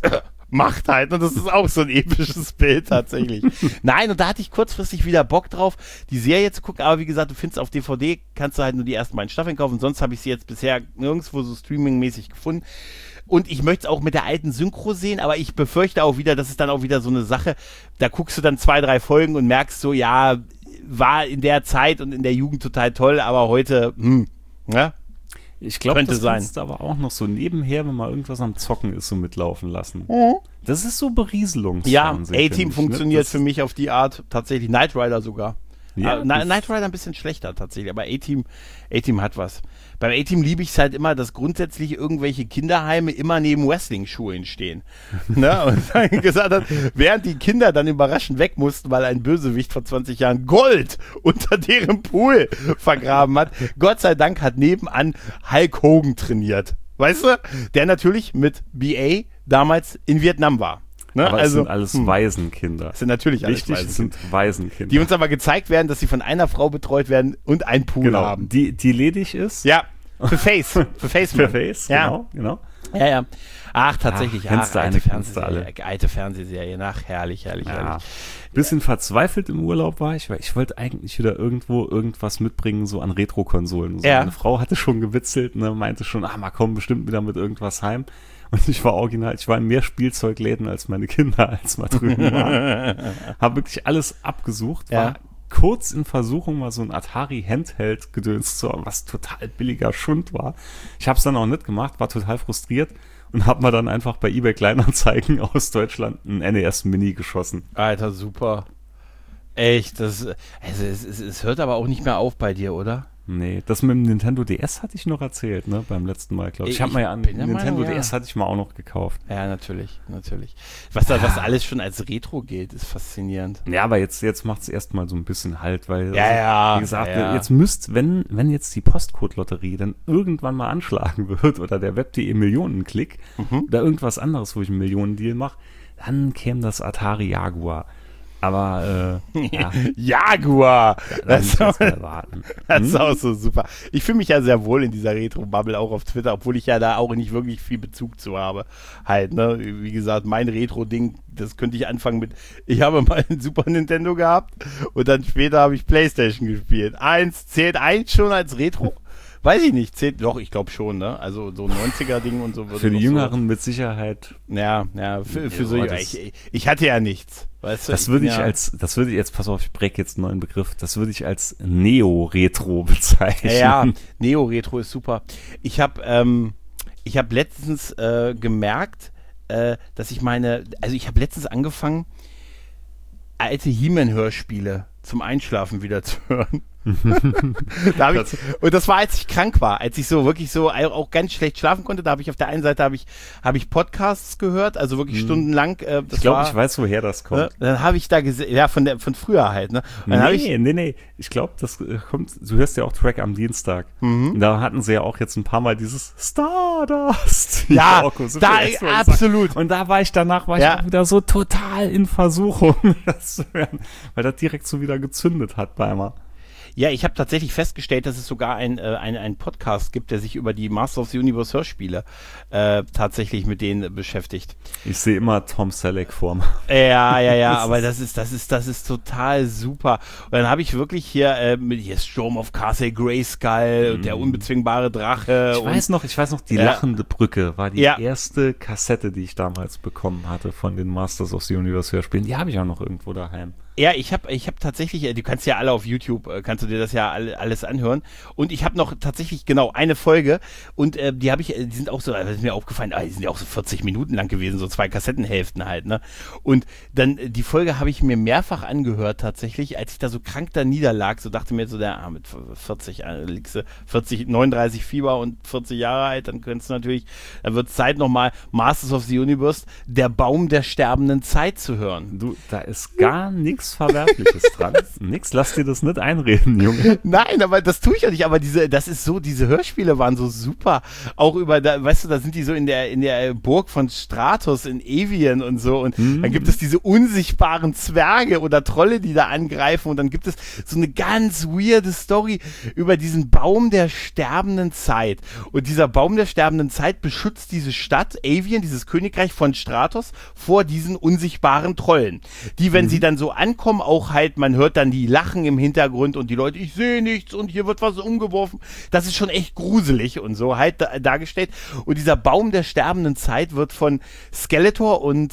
Speaker 2: macht halt. Und das ist auch so ein episches Bild tatsächlich. Nein, und da hatte ich kurzfristig wieder Bock drauf, die Serie zu gucken. Aber wie gesagt, du findest auf DVD, kannst du halt nur die ersten beiden Staffeln kaufen. Sonst habe ich sie jetzt bisher nirgendwo so streamingmäßig gefunden. Und ich möchte es auch mit der alten Synchro sehen, aber ich befürchte auch wieder, das ist dann auch wieder so eine Sache, da guckst du dann 2, 3 Folgen und merkst so, ja, war in der Zeit und in der Jugend total toll, aber heute, ne?
Speaker 3: Ich glaube, das
Speaker 2: sein.
Speaker 3: kannst du aber auch noch so nebenher, wenn mal irgendwas am Zocken ist, so mitlaufen lassen. Das ist so Berieselungsfernsehen.
Speaker 2: Ja, A-Team funktioniert für mich auf die Art tatsächlich. Knight Rider sogar.
Speaker 3: Ja,
Speaker 2: Knight Rider ein bisschen schlechter tatsächlich, aber A-Team hat was. Beim A-Team liebe ich es halt immer, dass grundsätzlich irgendwelche Kinderheime immer neben Wrestling-Schulen stehen. Ne? Und dann gesagt hat, während die Kinder dann überraschend weg mussten, weil ein Bösewicht vor 20 Jahren Gold unter deren Pool vergraben hat, Gott sei Dank hat nebenan Hulk Hogan trainiert. Weißt du? Der natürlich mit BA damals in Vietnam war. Ne?
Speaker 3: Aber es sind alles Waisenkinder.
Speaker 2: Es sind natürlich alles
Speaker 3: Waisenkinder. Es sind Waisenkinder.
Speaker 2: Die uns aber gezeigt werden, dass sie von einer Frau betreut werden und einen Pool haben.
Speaker 3: Die ledig ist.
Speaker 2: Ja, für Face. Für Face,
Speaker 3: Für Face,
Speaker 2: ja.
Speaker 3: genau.
Speaker 2: Ja. Ach, tatsächlich.
Speaker 3: Kennst du eine, kennst du alle.
Speaker 2: Alte Fernsehserie. Ach, herrlich.
Speaker 3: Bisschen verzweifelt im Urlaub war ich, weil ich wollte eigentlich wieder irgendwas mitbringen, so an Retro-Konsolen. So.
Speaker 2: Ja.
Speaker 3: Meine Frau hatte schon gewitzelt, ne, meinte schon, mal komm bestimmt wieder mit irgendwas heim. Und ich war in mehr Spielzeugläden als meine Kinder, als mal drüben waren. Hab wirklich alles abgesucht, war kurz in Versuchung, mal so ein Atari Handheld-Gedöns zu haben, was total billiger Schund war. Ich hab's dann auch nicht gemacht, war total frustriert und hab mal dann einfach bei eBay Kleinanzeigen aus Deutschland ein NES Mini geschossen.
Speaker 2: Alter, super. Echt, es hört aber auch nicht mehr auf bei dir, oder?
Speaker 3: Nee, das mit dem Nintendo DS hatte ich noch erzählt, ne, beim letzten Mal, glaube ich. Ich habe mir ja einen Nintendo DS hatte ich mal auch noch gekauft.
Speaker 2: Ja, natürlich. Was alles schon als Retro gilt, ist faszinierend.
Speaker 3: Ja, aber jetzt macht es erstmal so ein bisschen Halt, weil,
Speaker 2: wie
Speaker 3: gesagt, jetzt wenn jetzt die Postcode-Lotterie dann irgendwann mal anschlagen wird oder der Web.de Millionenklick oder irgendwas anderes, wo ich einen Millionendeal mache, dann käme das Atari Jaguar. Aber,
Speaker 2: Jaguar!
Speaker 3: Das ist warten.
Speaker 2: Das ist auch so super. Ich fühle mich ja sehr wohl in dieser Retro-Bubble, auch auf Twitter, obwohl ich ja da auch nicht wirklich viel Bezug zu habe. Halt, ne? Wie gesagt, mein Retro-Ding, das könnte ich anfangen mit, ich habe mal ein Super Nintendo gehabt und dann später habe ich PlayStation gespielt. Zählt eins schon als Retro? Weiß ich nicht, doch, ich glaube schon, ne? Also so 90er-Ding und so.
Speaker 3: Für die Jüngeren mit Sicherheit.
Speaker 2: Ja, für so ich hatte ja nichts. Weißt du?
Speaker 3: Das würde ich jetzt, pass auf, ich breche jetzt einen neuen Begriff, das würde ich als Neo-Retro bezeichnen.
Speaker 2: Ja, Neo-Retro ist super. Ich habe letztens gemerkt, dass ich habe letztens angefangen, alte He-Man-Hörspiele zum Einschlafen wieder zu hören. Und das war, als ich krank war, als ich so wirklich so auch ganz schlecht schlafen konnte. Da habe ich auf der einen Seite habe ich Podcasts gehört, also wirklich stundenlang.
Speaker 3: Ich glaube, ich weiß, woher das kommt.
Speaker 2: Dann habe ich da gesehen, ja, von früher halt. Ne?
Speaker 3: Nee. Ich glaube, das kommt. Du hörst ja auch Track am Dienstag. Und da hatten sie ja auch jetzt ein paar Mal dieses Stardust.
Speaker 2: Ja, absolut.
Speaker 3: Und da war ich danach auch wieder so total in Versuchung, das zu hören, weil das direkt so wieder gezündet hat bei einmal.
Speaker 2: Ja, ich habe tatsächlich festgestellt, dass es sogar einen Podcast gibt, der sich über die Master of the Universe Hörspiele tatsächlich mit denen beschäftigt.
Speaker 3: Ich sehe immer Tom Selleck vor mir.
Speaker 2: Ja, aber das ist total super. Und dann habe ich wirklich hier Storm of Castle Grayskull und der unbezwingbare Drache.
Speaker 3: Ich weiß noch, die lachende Brücke war die erste Kassette, die ich damals bekommen hatte von den Masters of the Universe Hörspielen. Die habe ich auch noch irgendwo daheim.
Speaker 2: Ja, ich hab tatsächlich, du kannst ja alle auf YouTube, kannst du dir das ja alles anhören. Und ich habe noch tatsächlich genau eine Folge und die sind auch so, das ist mir aufgefallen, die sind ja auch so 40 Minuten lang gewesen, so 2 Kassettenhälften halt, ne? Und dann die Folge habe ich mir mehrfach angehört tatsächlich, als ich da so krank da niederlag, so dachte mir so, mit 40 liegst du 39 Fieber und 40 Jahre alt, dann wird es Zeit nochmal Masters of the Universe, der Baum der sterbenden Zeit zu hören.
Speaker 3: Du, da ist gar nichts nichts Verwerfliches dran. Nix, lass dir das nicht einreden, Junge.
Speaker 2: Nein, aber das tue ich ja nicht. Aber diese Hörspiele waren so super. Auch weißt du, da sind die so in der Burg von Stratos in Evian und so. Und dann gibt es diese unsichtbaren Zwerge oder Trolle, die da angreifen. Und dann gibt es so eine ganz weirde Story über diesen Baum der sterbenden Zeit. Und dieser Baum der sterbenden Zeit beschützt diese Stadt, Evian, dieses Königreich von Stratos, vor diesen unsichtbaren Trollen. Die, wenn sie dann so ankommen, auch halt, man hört dann die Lachen im Hintergrund und die Leute, ich sehe nichts und hier wird was umgeworfen. Das ist schon echt gruselig und so halt dargestellt. Und dieser Baum der sterbenden Zeit wird von Skeletor und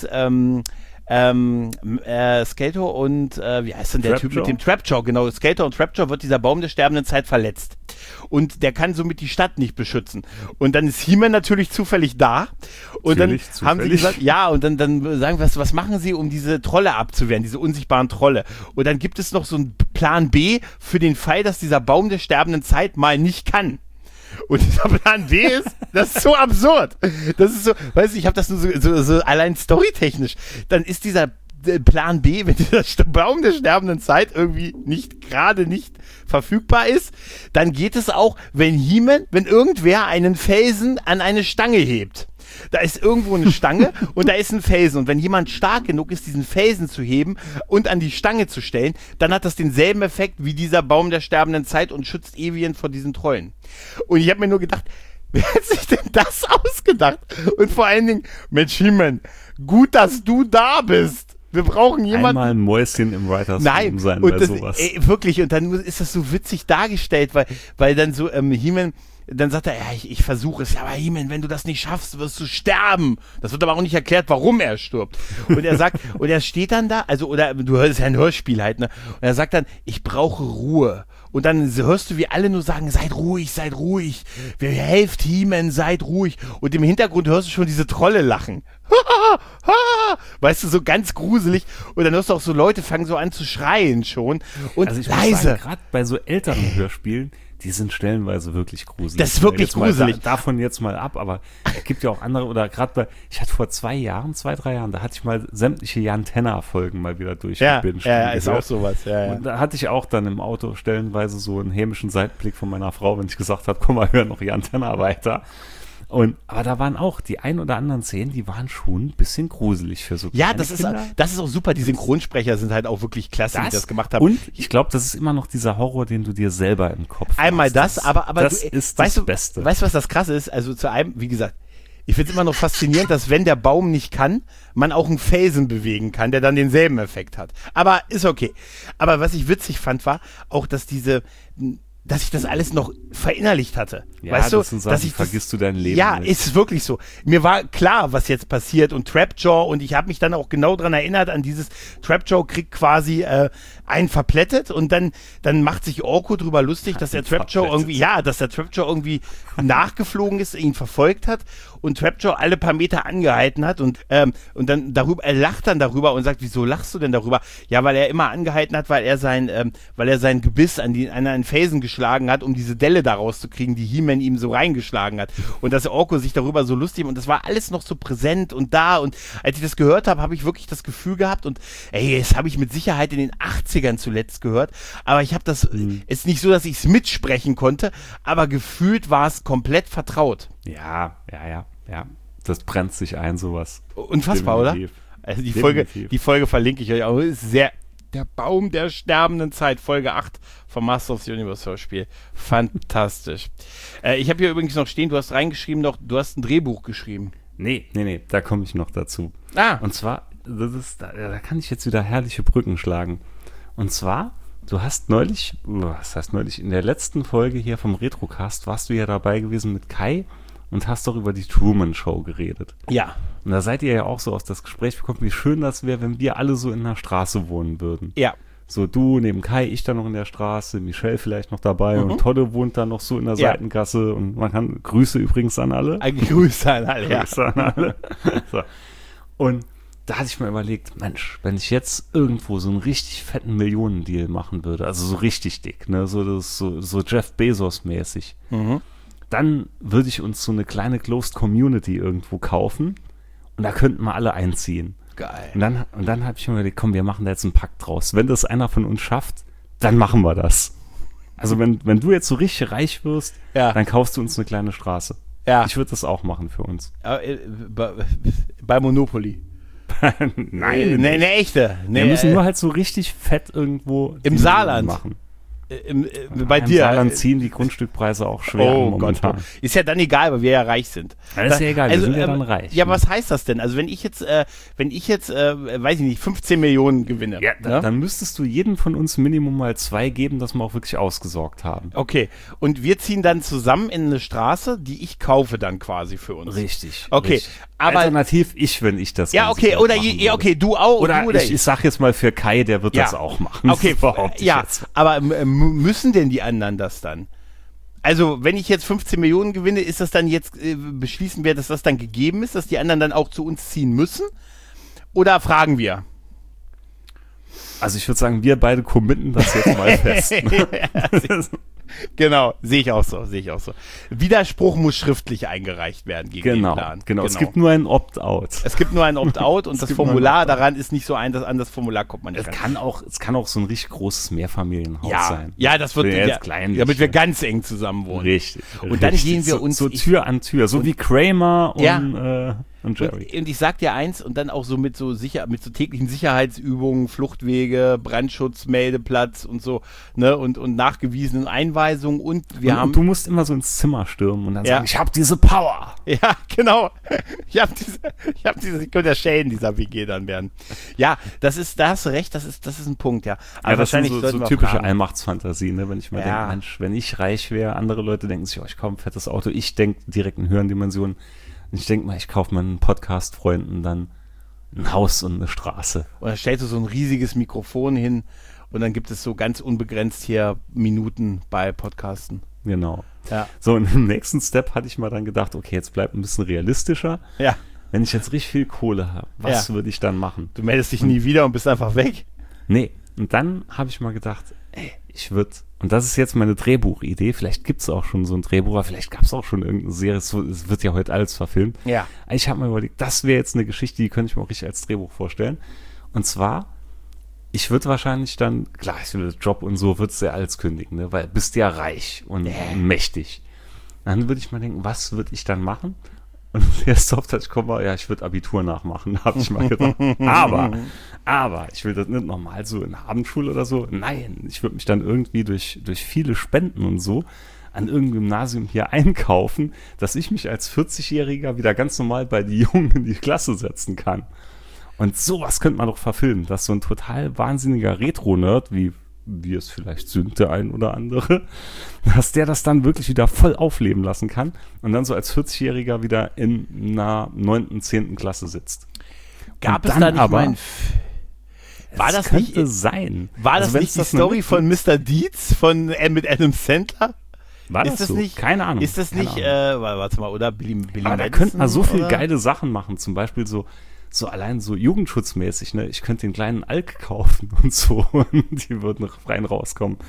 Speaker 2: Skeletor und wie heißt denn der Typ mit dem Trapjaw? Genau, Skeletor und Trapjaw wird dieser Baum der sterbenden Zeit verletzt. Und der kann somit die Stadt nicht beschützen. Und dann ist He-Man natürlich zufällig da. Und dann haben sie gesagt, ja, und dann sagen wir, was machen sie, um diese Trolle abzuwehren, diese unsichtbaren Trolle? Und dann gibt es noch so einen Plan B für den Fall, dass dieser Baum der sterbenden Zeit mal nicht kann. Und dieser Plan B ist, das ist so absurd. Das ist so, weißt du, ich habe das nur so allein storytechnisch. Dann ist dieser Plan B, wenn dieser Baum der sterbenden Zeit irgendwie nicht verfügbar ist, dann geht es auch, wenn irgendwer einen Felsen an eine Stange hebt. Da ist irgendwo eine Stange und da ist ein Felsen. Und wenn jemand stark genug ist, diesen Felsen zu heben und an die Stange zu stellen, dann hat das denselben Effekt wie dieser Baum der sterbenden Zeit und schützt Evian vor diesen Trollen. Und ich habe mir nur gedacht, wer hat sich denn das ausgedacht? Und vor allen Dingen, Mensch, He-Man, gut, dass du da bist. Wir brauchen jemanden.
Speaker 3: Einmal ein Mäuschen im Writers Room sein
Speaker 2: und
Speaker 3: bei sowas.
Speaker 2: Wirklich, und dann ist das so witzig dargestellt, weil dann so He-Man, dann sagt er, ja, ich versuche es, ja, aber He-Man, wenn du das nicht schaffst, wirst du sterben. Das wird aber auch nicht erklärt, warum er stirbt. Und er sagt, und er steht dann da, oder du hörst ja ein Hörspiel halt, ne? Und er sagt dann, ich brauche Ruhe. Und dann hörst du, wie alle nur sagen, seid ruhig, wer helft He-Man, seid ruhig. Und im Hintergrund hörst du schon diese Trolle lachen. Weißt du, so ganz gruselig. Und dann hörst du auch so Leute fangen so an zu schreien schon. Und
Speaker 3: also ich
Speaker 2: leise.
Speaker 3: Gerade bei so älteren Hörspielen, die sind stellenweise wirklich gruselig.
Speaker 2: Das ist wirklich gruselig.
Speaker 3: Davon jetzt mal ab, aber es gibt ja auch andere, oder gerade ich hatte vor 3 Jahren, da hatte ich mal sämtliche Jan Tenner-Folgen mal wieder durchgebinged.
Speaker 2: Ja, ist auch sowas. Ja.
Speaker 3: Und da hatte ich auch dann im Auto stellenweise so einen hämischen Seitenblick von meiner Frau, wenn ich gesagt habe, komm mal, hör noch Jan Tenner weiter. Aber da waren auch die ein oder anderen Szenen, die waren schon ein bisschen gruselig für so
Speaker 2: kleine Kinder. Das ist auch super. Die Synchronsprecher sind halt auch wirklich klasse, die das gemacht haben.
Speaker 3: Und ich glaube, das ist immer noch dieser Horror, den du dir selber im Kopf hast.
Speaker 2: Einmal das, aber
Speaker 3: das ist das Beste.
Speaker 2: Weißt du, was das Krasse ist? Also wie gesagt, ich finde es immer noch faszinierend, dass wenn der Baum nicht kann, man auch einen Felsen bewegen kann, der dann denselben Effekt hat. Aber ist okay. Aber was ich witzig fand, war auch, dass ich das alles noch verinnerlicht hatte.
Speaker 3: Ja,
Speaker 2: weißt du,
Speaker 3: das sind Sachen, vergisst du dein Leben
Speaker 2: Ja,
Speaker 3: nicht.
Speaker 2: ist wirklich so. Mir war klar, was jetzt passiert und Trapjaw, und ich habe mich dann auch genau dran erinnert an dieses, Trapjaw kriegt quasi einen verplättet und dann macht sich Orko drüber lustig, dass der Trapjaw irgendwie nachgeflogen ist, ihn verfolgt hat und Trapjaw alle paar Meter angehalten hat und dann er lacht dann darüber und sagt, wieso lachst du denn darüber? Ja, weil er immer angehalten hat, weil er sein Gebiss an einen Felsen geschlagen hat, um diese Delle da rauszukriegen, die He-Man ihm so reingeschlagen hat. Und dass Orko sich darüber so lustig, und das war alles noch so präsent und da, und als ich das gehört habe, habe ich wirklich das Gefühl gehabt, und das habe ich mit Sicherheit in den 80ern zuletzt gehört, aber ich habe das, ist nicht so, dass ich es mitsprechen konnte, aber gefühlt war es komplett vertraut.
Speaker 3: Ja. Das brennt sich ein, sowas.
Speaker 2: Unfassbar,
Speaker 3: Definitiv.
Speaker 2: Oder? Also die Folge verlinke ich euch auch. Ist sehr, der Baum der sterbenden Zeit, Folge 8 vom Master of the Universe Hörspiel. Fantastisch. Ich habe hier übrigens noch stehen, du hast reingeschrieben, du hast ein Drehbuch geschrieben.
Speaker 3: Nee, da komme ich noch dazu. Und zwar, da kann ich jetzt wieder herrliche Brücken schlagen. Und zwar, du hast neulich, in der letzten Folge hier vom Retrocast warst du ja dabei gewesen mit Kai und hast doch über die Truman Show geredet.
Speaker 2: Ja.
Speaker 3: Und da seid ihr ja auch so aus das Gespräch bekommen, wie schön das wäre, wenn wir alle so in einer Straße wohnen würden.
Speaker 2: Ja.
Speaker 3: So du neben Kai, ich dann noch in der Straße, Michelle vielleicht noch dabei und Todde wohnt dann noch so in der Seitengasse und man kann, Grüße übrigens an alle.
Speaker 2: Grüße an alle, ja.
Speaker 3: Grüße an alle. So. Und da hatte ich mir überlegt, Mensch, wenn ich jetzt irgendwo so einen richtig fetten Millionendeal machen würde, also so richtig dick, ne, so Jeff Bezos-mäßig, dann würde ich uns so eine kleine Closed Community irgendwo kaufen und da könnten wir alle einziehen.
Speaker 2: geil.
Speaker 3: Und dann habe ich mir überlegt, komm, wir machen da jetzt einen Pakt draus. Wenn das einer von uns schafft, dann machen wir das. Also wenn du jetzt so richtig reich wirst, dann kaufst du uns eine kleine Straße. Ja. Ich würde das auch machen für uns.
Speaker 2: Bei Monopoly.
Speaker 3: Nein.
Speaker 2: Nee, eine echte.
Speaker 3: Wir müssen nur halt so richtig fett irgendwo
Speaker 2: im Saarland
Speaker 3: machen.
Speaker 2: Bei dir.
Speaker 3: Im Saarland ziehen die Grundstückpreise auch schwer an momentan.
Speaker 2: Gott. Ist ja dann egal, weil wir ja reich sind.
Speaker 3: Das ist ja egal, wir sind ja dann reich.
Speaker 2: Ja, was heißt das denn? Also wenn ich jetzt, weiß ich nicht, 15 Millionen gewinne.
Speaker 3: Ja, dann müsstest du jedem von uns Minimum mal 2 geben, dass wir auch wirklich ausgesorgt haben.
Speaker 2: Okay, und wir ziehen dann zusammen in eine Straße, die ich kaufe dann quasi für uns.
Speaker 3: Richtig.
Speaker 2: Okay,
Speaker 3: richtig.
Speaker 2: aber
Speaker 3: alternativ wenn ich das
Speaker 2: ja, okay, oder du auch.
Speaker 3: Oder ich sag jetzt mal für Kai, der wird das auch machen.
Speaker 2: Okay, aber müssen denn die anderen das dann? Also, wenn ich jetzt 15 Millionen gewinne, ist das dann jetzt, beschließen wir, dass das dann gegeben ist, dass die anderen dann auch zu uns ziehen müssen? Oder fragen wir?
Speaker 3: Also, ich würde sagen, wir beide committen das jetzt mal fest.
Speaker 2: Genau, sehe ich auch so. Widerspruch muss schriftlich eingereicht werden gegen den Plan.
Speaker 3: Genau, es gibt nur ein Opt-out.
Speaker 2: Es gibt nur ein Opt-out und das Formular daran ist nicht so an das Formular kommt man nicht ran.
Speaker 3: Es kann auch so ein richtig großes Mehrfamilienhaus sein.
Speaker 2: Ja, das wird
Speaker 3: jetzt kleinlich,
Speaker 2: damit wir ganz eng zusammen wohnen.
Speaker 3: Richtig.
Speaker 2: Und dann gehen wir uns
Speaker 3: so Tür an Tür, so wie Kramer und Jerry.
Speaker 2: Und ich sag dir eins, und dann auch so mit so täglichen Sicherheitsübungen, Fluchtwege, Brandschutzmeldeplatz und so, ne, und nachgewiesenen Einweisungen und
Speaker 3: du musst immer so ins Zimmer stürmen und dann sagen, ich habe diese Power.
Speaker 2: Ja, genau. Ich könnte der Shane dieser WG dann werden. Ja, da hast du recht, das ist ein Punkt, ja.
Speaker 3: Aber ja, wahrscheinlich das sind so typische Allmachtsfantasie, ne, wenn ich mal denke, Mensch, wenn ich reich wäre, andere Leute denken sich, ich kaufe ein fettes Auto, ich denke direkt in höheren Dimensionen. Ich denke mal, ich kaufe meinen Podcast-Freunden dann ein Haus und eine Straße.
Speaker 2: Und dann stellst du so ein riesiges Mikrofon hin und dann gibt es so ganz unbegrenzt hier Minuten bei Podcasten.
Speaker 3: Genau.
Speaker 2: Ja.
Speaker 3: So, und im nächsten Step hatte ich mal dann gedacht, okay, jetzt bleibt ein bisschen realistischer.
Speaker 2: Ja.
Speaker 3: Wenn ich jetzt richtig viel Kohle habe, was würde ich dann machen?
Speaker 2: Du meldest dich nie wieder und bist einfach weg?
Speaker 3: Nee. Und dann habe ich mal gedacht, und das ist jetzt meine Drehbuchidee, vielleicht gibt es auch schon so ein Drehbuch, aber vielleicht gab es auch schon irgendeine Serie, es wird ja heute alles verfilmt.
Speaker 2: Ja.
Speaker 3: Ich habe mir überlegt, das wäre jetzt eine Geschichte, die könnte ich mir auch richtig als Drehbuch vorstellen. Und zwar, ich würde wahrscheinlich dann, klar, ich will Job und so, würdest du ja alles kündigen, ne? Weil bist ja reich und mächtig. Dann würde ich mal denken, was würde ich dann machen? Und der Soft-Touch kommt mal, ich würde Abitur nachmachen, habe ich mal gedacht. Aber ich will das nicht nochmal so in der Abendschule oder so. Nein, ich würde mich dann irgendwie durch viele Spenden und so an irgendeinem Gymnasium hier einkaufen, dass ich mich als 40-Jähriger wieder ganz normal bei die Jungen in die Klasse setzen kann. Und sowas könnte man doch verfilmen, dass so ein total wahnsinniger Retro-Nerd, wie wir es vielleicht sind, der ein oder andere, dass der das dann wirklich wieder voll aufleben lassen kann und dann so als 40-Jähriger wieder in einer 9., 10. Klasse sitzt.
Speaker 2: Gab es da nicht
Speaker 3: aber
Speaker 2: war das
Speaker 3: könnte
Speaker 2: nicht
Speaker 3: sein.
Speaker 2: War das nicht die Story von Mr. Deeds mit Adam Sandler?
Speaker 3: War das so?
Speaker 2: Nicht,
Speaker 3: keine Ahnung.
Speaker 2: Ist das nicht, warte mal, oder Billy
Speaker 3: aber da könnte man so viel geile Sachen machen, zum Beispiel so allein so jugendschutzmäßig, ne? Ich könnte den kleinen Alk kaufen und so und die würden rein rauskommen.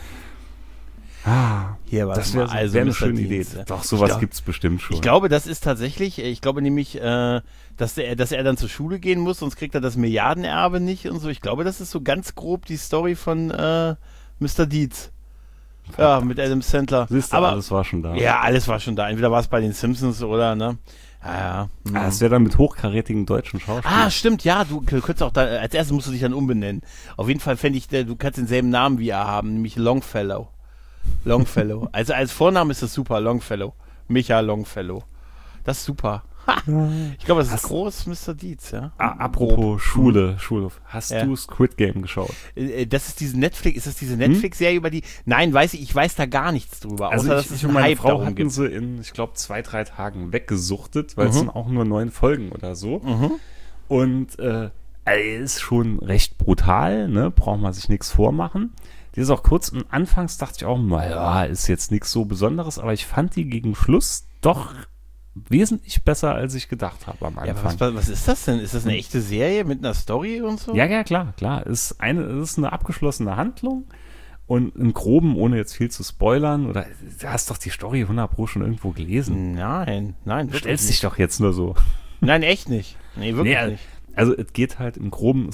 Speaker 2: Hier,
Speaker 3: das wäre eine schöne Idee. Doch, sowas gibt es bestimmt schon.
Speaker 2: Ich glaube, das ist tatsächlich, nämlich, dass er dann zur Schule gehen muss, sonst kriegt er das Milliardenerbe nicht und so. Ich glaube, das ist so ganz grob die Story von Mr. Deeds. Ja, mit Adam Sandler.
Speaker 3: Siehst du, aber alles war schon da.
Speaker 2: Ja, alles war schon da. Entweder war es bei den Simpsons oder, ne? Ja.
Speaker 3: Das wäre dann mit hochkarätigen deutschen Schauspielern.
Speaker 2: Stimmt, ja, du könntest auch da, als erstes musst du dich dann umbenennen. Auf jeden Fall fände ich, du kannst denselben Namen wie er haben, nämlich Longfellow. Also als Vorname ist das super, Longfellow. Micha Longfellow. Das ist super. Ich glaube, das ist groß, Mr. Deeds, ja.
Speaker 3: Apropos Schule. Hast du Squid Game geschaut?
Speaker 2: Das ist diese Netflix-Serie über die. Nein, ich weiß da gar nichts drüber.
Speaker 3: Also
Speaker 2: außer, dass es
Speaker 3: und meine
Speaker 2: Hype
Speaker 3: Frau hatten sie in, ich glaube, 2-3 Tagen weggesuchtet, weil es sind auch nur 9 Folgen oder so. Und ist schon recht brutal, ne? Braucht man sich nichts vormachen. Die ist auch kurz und anfangs dachte ich auch mal, ist jetzt nichts so Besonderes, aber ich fand die gegen Schluss doch wesentlich besser, als ich gedacht habe am Anfang.
Speaker 2: Ja, was ist das denn? Ist das eine echte Serie mit einer Story und so?
Speaker 3: Ja, klar. Es ist eine abgeschlossene Handlung und im Groben, ohne jetzt viel zu spoilern, oder du hast doch die Story 100% schon irgendwo gelesen.
Speaker 2: Nein.
Speaker 3: Du stellst dich doch jetzt nur so.
Speaker 2: Nein, echt nicht. Nee, wirklich nicht.
Speaker 3: Also es geht halt im Groben,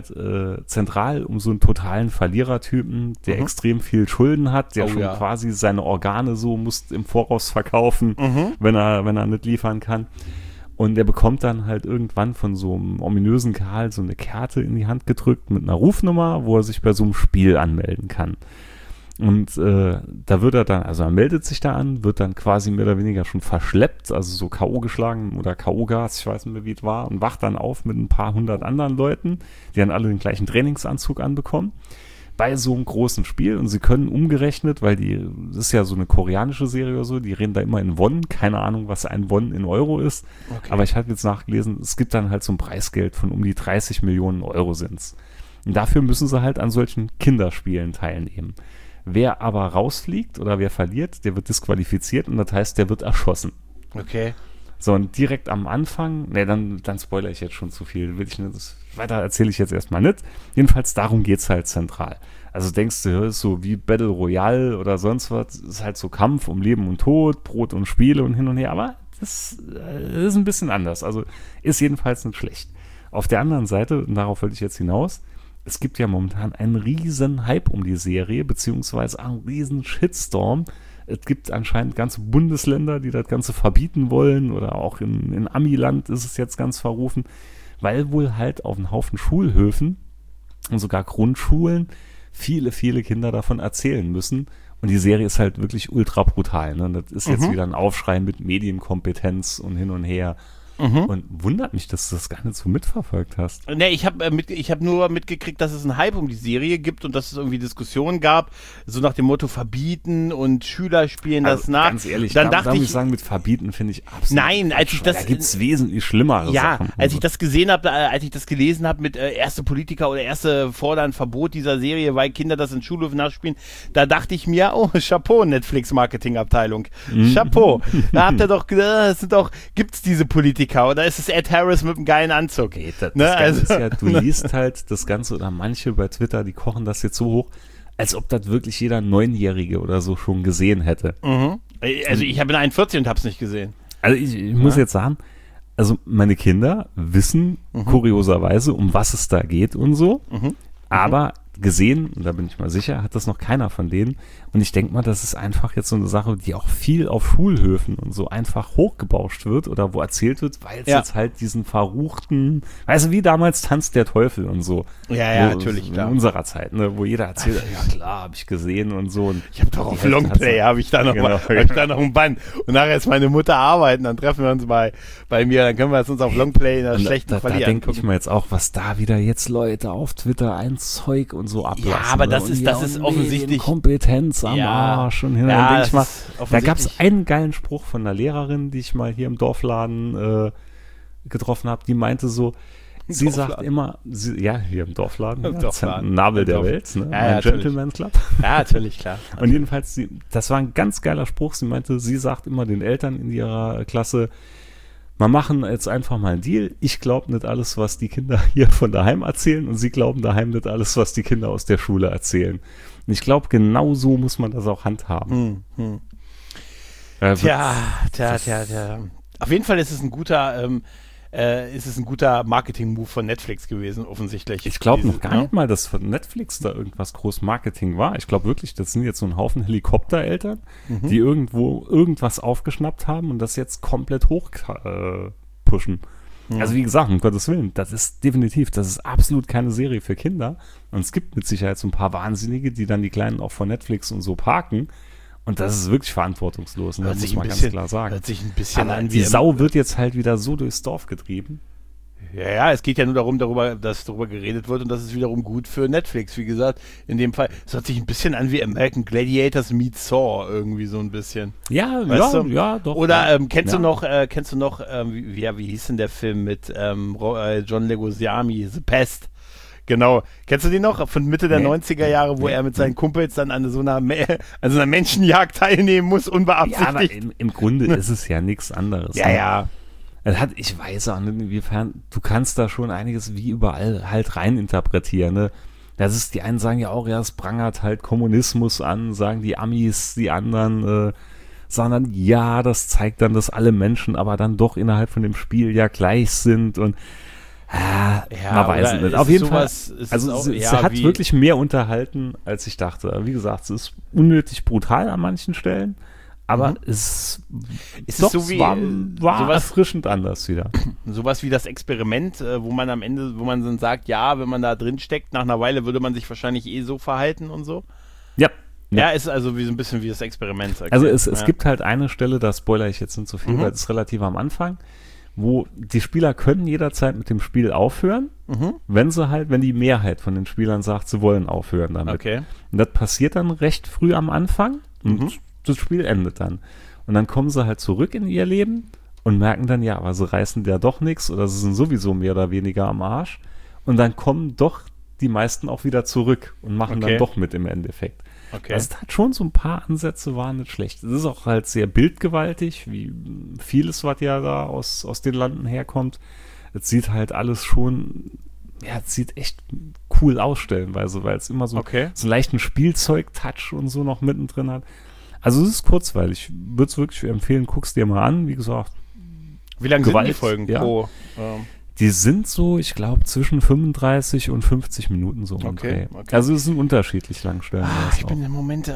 Speaker 3: zentral um so einen totalen Verlierertypen, der extrem viel Schulden hat, der quasi seine Organe so muss im Voraus verkaufen, wenn er nicht liefern kann. Und der bekommt dann halt irgendwann von so einem ominösen Kerl so eine Karte in die Hand gedrückt mit einer Rufnummer, wo er sich bei so einem Spiel anmelden kann. Und da wird er dann, also er meldet sich da an, wird dann quasi mehr oder weniger schon verschleppt, also so K.O. geschlagen oder K.O.-Gas, ich weiß nicht mehr, wie es war, und wacht dann auf mit ein paar hundert anderen Leuten, die dann alle den gleichen Trainingsanzug anbekommen, bei so einem großen Spiel. Und sie können umgerechnet, weil das ist ja so eine koreanische Serie oder so, die reden da immer in Won, keine Ahnung, was ein Won in Euro ist, aber ich habe jetzt nachgelesen, es gibt dann halt so ein Preisgeld von um die 30 Millionen Euro sind's. Und dafür müssen sie halt an solchen Kinderspielen teilnehmen. Wer aber rausfliegt oder wer verliert, der wird disqualifiziert und das heißt, der wird erschossen.
Speaker 2: Okay. So,
Speaker 3: und direkt am Anfang, dann spoilere ich jetzt schon zu viel, weiter erzähle ich jetzt erstmal nicht. Jedenfalls darum geht es halt zentral. Also denkst du, das ist so wie Battle Royale oder sonst was, das ist halt so Kampf um Leben und Tod, Brot und Spiele und hin und her, aber das ist ein bisschen anders, also ist jedenfalls nicht schlecht. Auf der anderen Seite, und darauf wollte ich jetzt hinaus, es gibt ja momentan einen riesen Hype um die Serie, beziehungsweise einen riesen Shitstorm. Es gibt anscheinend ganze Bundesländer, die das Ganze verbieten wollen, oder auch in Amiland ist es jetzt ganz verrufen, weil wohl halt auf einem Haufen Schulhöfen und sogar Grundschulen viele, viele Kinder davon erzählen müssen. Und die Serie ist halt wirklich ultra brutal. Ne? Das ist jetzt wieder ein Aufschrei mit Medienkompetenz und hin und her. Und wundert mich, dass du das gar nicht so mitverfolgt hast.
Speaker 2: Ne, ich hab nur mitgekriegt, dass es einen Hype um die Serie gibt und dass es irgendwie Diskussionen gab, so nach dem Motto verbieten und Schüler spielen das nach.
Speaker 3: Ganz ehrlich,
Speaker 2: dann
Speaker 3: da muss ich sagen, mit verbieten finde ich absolut.
Speaker 2: Nein, als ich das...
Speaker 3: Da gibt es wesentlich schlimmere Sachen.
Speaker 2: Als ich das gesehen habe, als ich das gelesen habe mit erste Politiker oder erste fordern Verbot dieser Serie, weil Kinder das in Schulhöfen nachspielen, da dachte ich mir, oh, Chapeau, Netflix-Marketing-Abteilung. Chapeau. Da habt ihr doch, gibt's diese Politiker oder ist es Ed Harris mit einem geilen Anzug?
Speaker 3: Nee, das ist ja, du liest halt das Ganze, oder manche bei Twitter, die kochen das jetzt so hoch, als ob das wirklich jeder 9-Jährige oder so schon gesehen hätte.
Speaker 2: Also ich bin 41 und hab's nicht gesehen.
Speaker 3: Also ich muss jetzt sagen, also meine Kinder wissen kurioserweise, um was es da geht und so, aber gesehen, und da bin ich mal sicher, hat das noch keiner von denen. Und ich denke mal, das ist einfach jetzt so eine Sache, die auch viel auf Schulhöfen und so einfach hochgebauscht wird oder wo erzählt wird, weil es jetzt halt diesen verruchten, weißt du, wie damals Tanz der Teufel und so.
Speaker 2: Ja, natürlich,
Speaker 3: klar. In unserer Zeit, ne, wo jeder erzählt, ja klar, habe ich gesehen und so. Und
Speaker 2: ich habe doch auf Longplay, habe ich da noch einen Bann. Und nachher ist meine Mutter arbeiten, dann treffen wir uns bei mir, dann können wir es uns auf Longplay in der schlechten Qualität
Speaker 3: angucken. Da denke ich mir jetzt auch, was da wieder jetzt Leute auf Twitter ein Zeug und so ablassen.
Speaker 2: Ja, aber das ist offensichtlich
Speaker 3: Kompetenz am Arsch und hin. Dann denke ich mal, da gab es einen geilen Spruch von einer Lehrerin, die ich mal hier im Dorfladen getroffen habe, die meinte so, sie sagt immer, hier im Dorfladen, Nabel der Welt, ne? Ein Gentleman's Club.
Speaker 2: Ja, natürlich, klar.
Speaker 3: Und jedenfalls, das war ein ganz geiler Spruch, sie meinte, sie sagt immer den Eltern in ihrer Klasse, wir machen jetzt einfach mal einen Deal. Ich glaube nicht alles, was die Kinder hier von daheim erzählen und sie glauben daheim nicht alles, was die Kinder aus der Schule erzählen. Und ich glaube, genau so muss man das auch handhaben.
Speaker 2: Tja. Auf jeden Fall ist es ein guter Marketing-Move von Netflix gewesen, offensichtlich.
Speaker 3: Ich glaube noch gar nicht mal, dass von Netflix da irgendwas groß Marketing war. Ich glaube wirklich, das sind jetzt so ein Haufen Helikoptereltern, die irgendwo irgendwas aufgeschnappt haben und das jetzt komplett hoch pushen. Also wie gesagt, um Gottes Willen, das ist absolut keine Serie für Kinder. Und es gibt mit Sicherheit so ein paar Wahnsinnige, die dann die Kleinen auch von Netflix und so parken. Und das ist wirklich verantwortungslos, und das muss man ganz klar sagen.
Speaker 2: Hört sich ein bisschen
Speaker 3: an wie die Sau wird jetzt halt wieder so durchs Dorf getrieben.
Speaker 2: Ja, es geht ja nur darum, dass darüber geredet wird und das ist wiederum gut für Netflix. Wie gesagt, in dem Fall, es hört sich ein bisschen an wie American Gladiators meet Saw, irgendwie so ein bisschen.
Speaker 3: Ja, doch.
Speaker 2: Oder kennst du noch, wie hieß denn der Film mit John Leguizamo, The Pest? Genau. Kennst du den noch? Von Mitte der 90er Jahre, wo er mit seinen Kumpels dann an so einer Menschenjagd teilnehmen muss, unbeabsichtigt. Ja, aber
Speaker 3: im Grunde ist es ja nichts anderes.
Speaker 2: Ja.
Speaker 3: Ich weiß auch nicht, inwiefern, du kannst da schon einiges wie überall halt reininterpretieren, ne? Das ist, die einen sagen ja auch, es prangert halt Kommunismus an, sagen die Amis, die anderen sagen dann, das zeigt dann, dass alle Menschen aber dann doch innerhalb von dem Spiel ja gleich sind und Man weiß es nicht. Auf jeden Fall. Also sie hat wirklich mehr unterhalten, als ich dachte. Wie gesagt, es ist unnötig brutal an manchen Stellen, aber es war erfrischend anders wieder.
Speaker 2: Sowas wie das Experiment, wo man am Ende, wo man dann sagt, ja, wenn man da drin steckt, nach einer Weile würde man sich wahrscheinlich so verhalten und so.
Speaker 3: Ja.
Speaker 2: Ja, ist also wie so ein bisschen wie das Experiment. Okay.
Speaker 3: Also es gibt halt eine Stelle, da spoilere ich jetzt nicht so viel, weil es ist relativ am Anfang, wo die Spieler können jederzeit mit dem Spiel aufhören, wenn die Mehrheit von den Spielern sagt, sie wollen aufhören damit.
Speaker 2: Okay.
Speaker 3: Und das passiert dann recht früh am Anfang und das Spiel endet dann. Und dann kommen sie halt zurück in ihr Leben und merken dann, ja, aber sie reißen ja doch nichts oder sie sind sowieso mehr oder weniger am Arsch. Und dann kommen doch die meisten auch wieder zurück und machen dann doch mit im Endeffekt.
Speaker 2: Okay.
Speaker 3: Das hat schon so ein paar Ansätze, waren nicht schlecht. Es ist auch halt sehr bildgewaltig, wie vieles, was ja da aus den Landen herkommt. Es sieht halt alles schon, es sieht echt cool aus stellenweise, weil es immer so einen leichten Spielzeug-Touch und so noch mittendrin hat. Also es ist kurzweilig. Ich würde es wirklich empfehlen, guck's dir mal an. Wie gesagt,
Speaker 2: wie lange sind die Folgen pro?
Speaker 3: Die sind so, ich glaube, zwischen 35 und 50 Minuten so.
Speaker 2: Okay.
Speaker 3: Also es sind unterschiedlich lang Stellen.
Speaker 2: Ich bin im Moment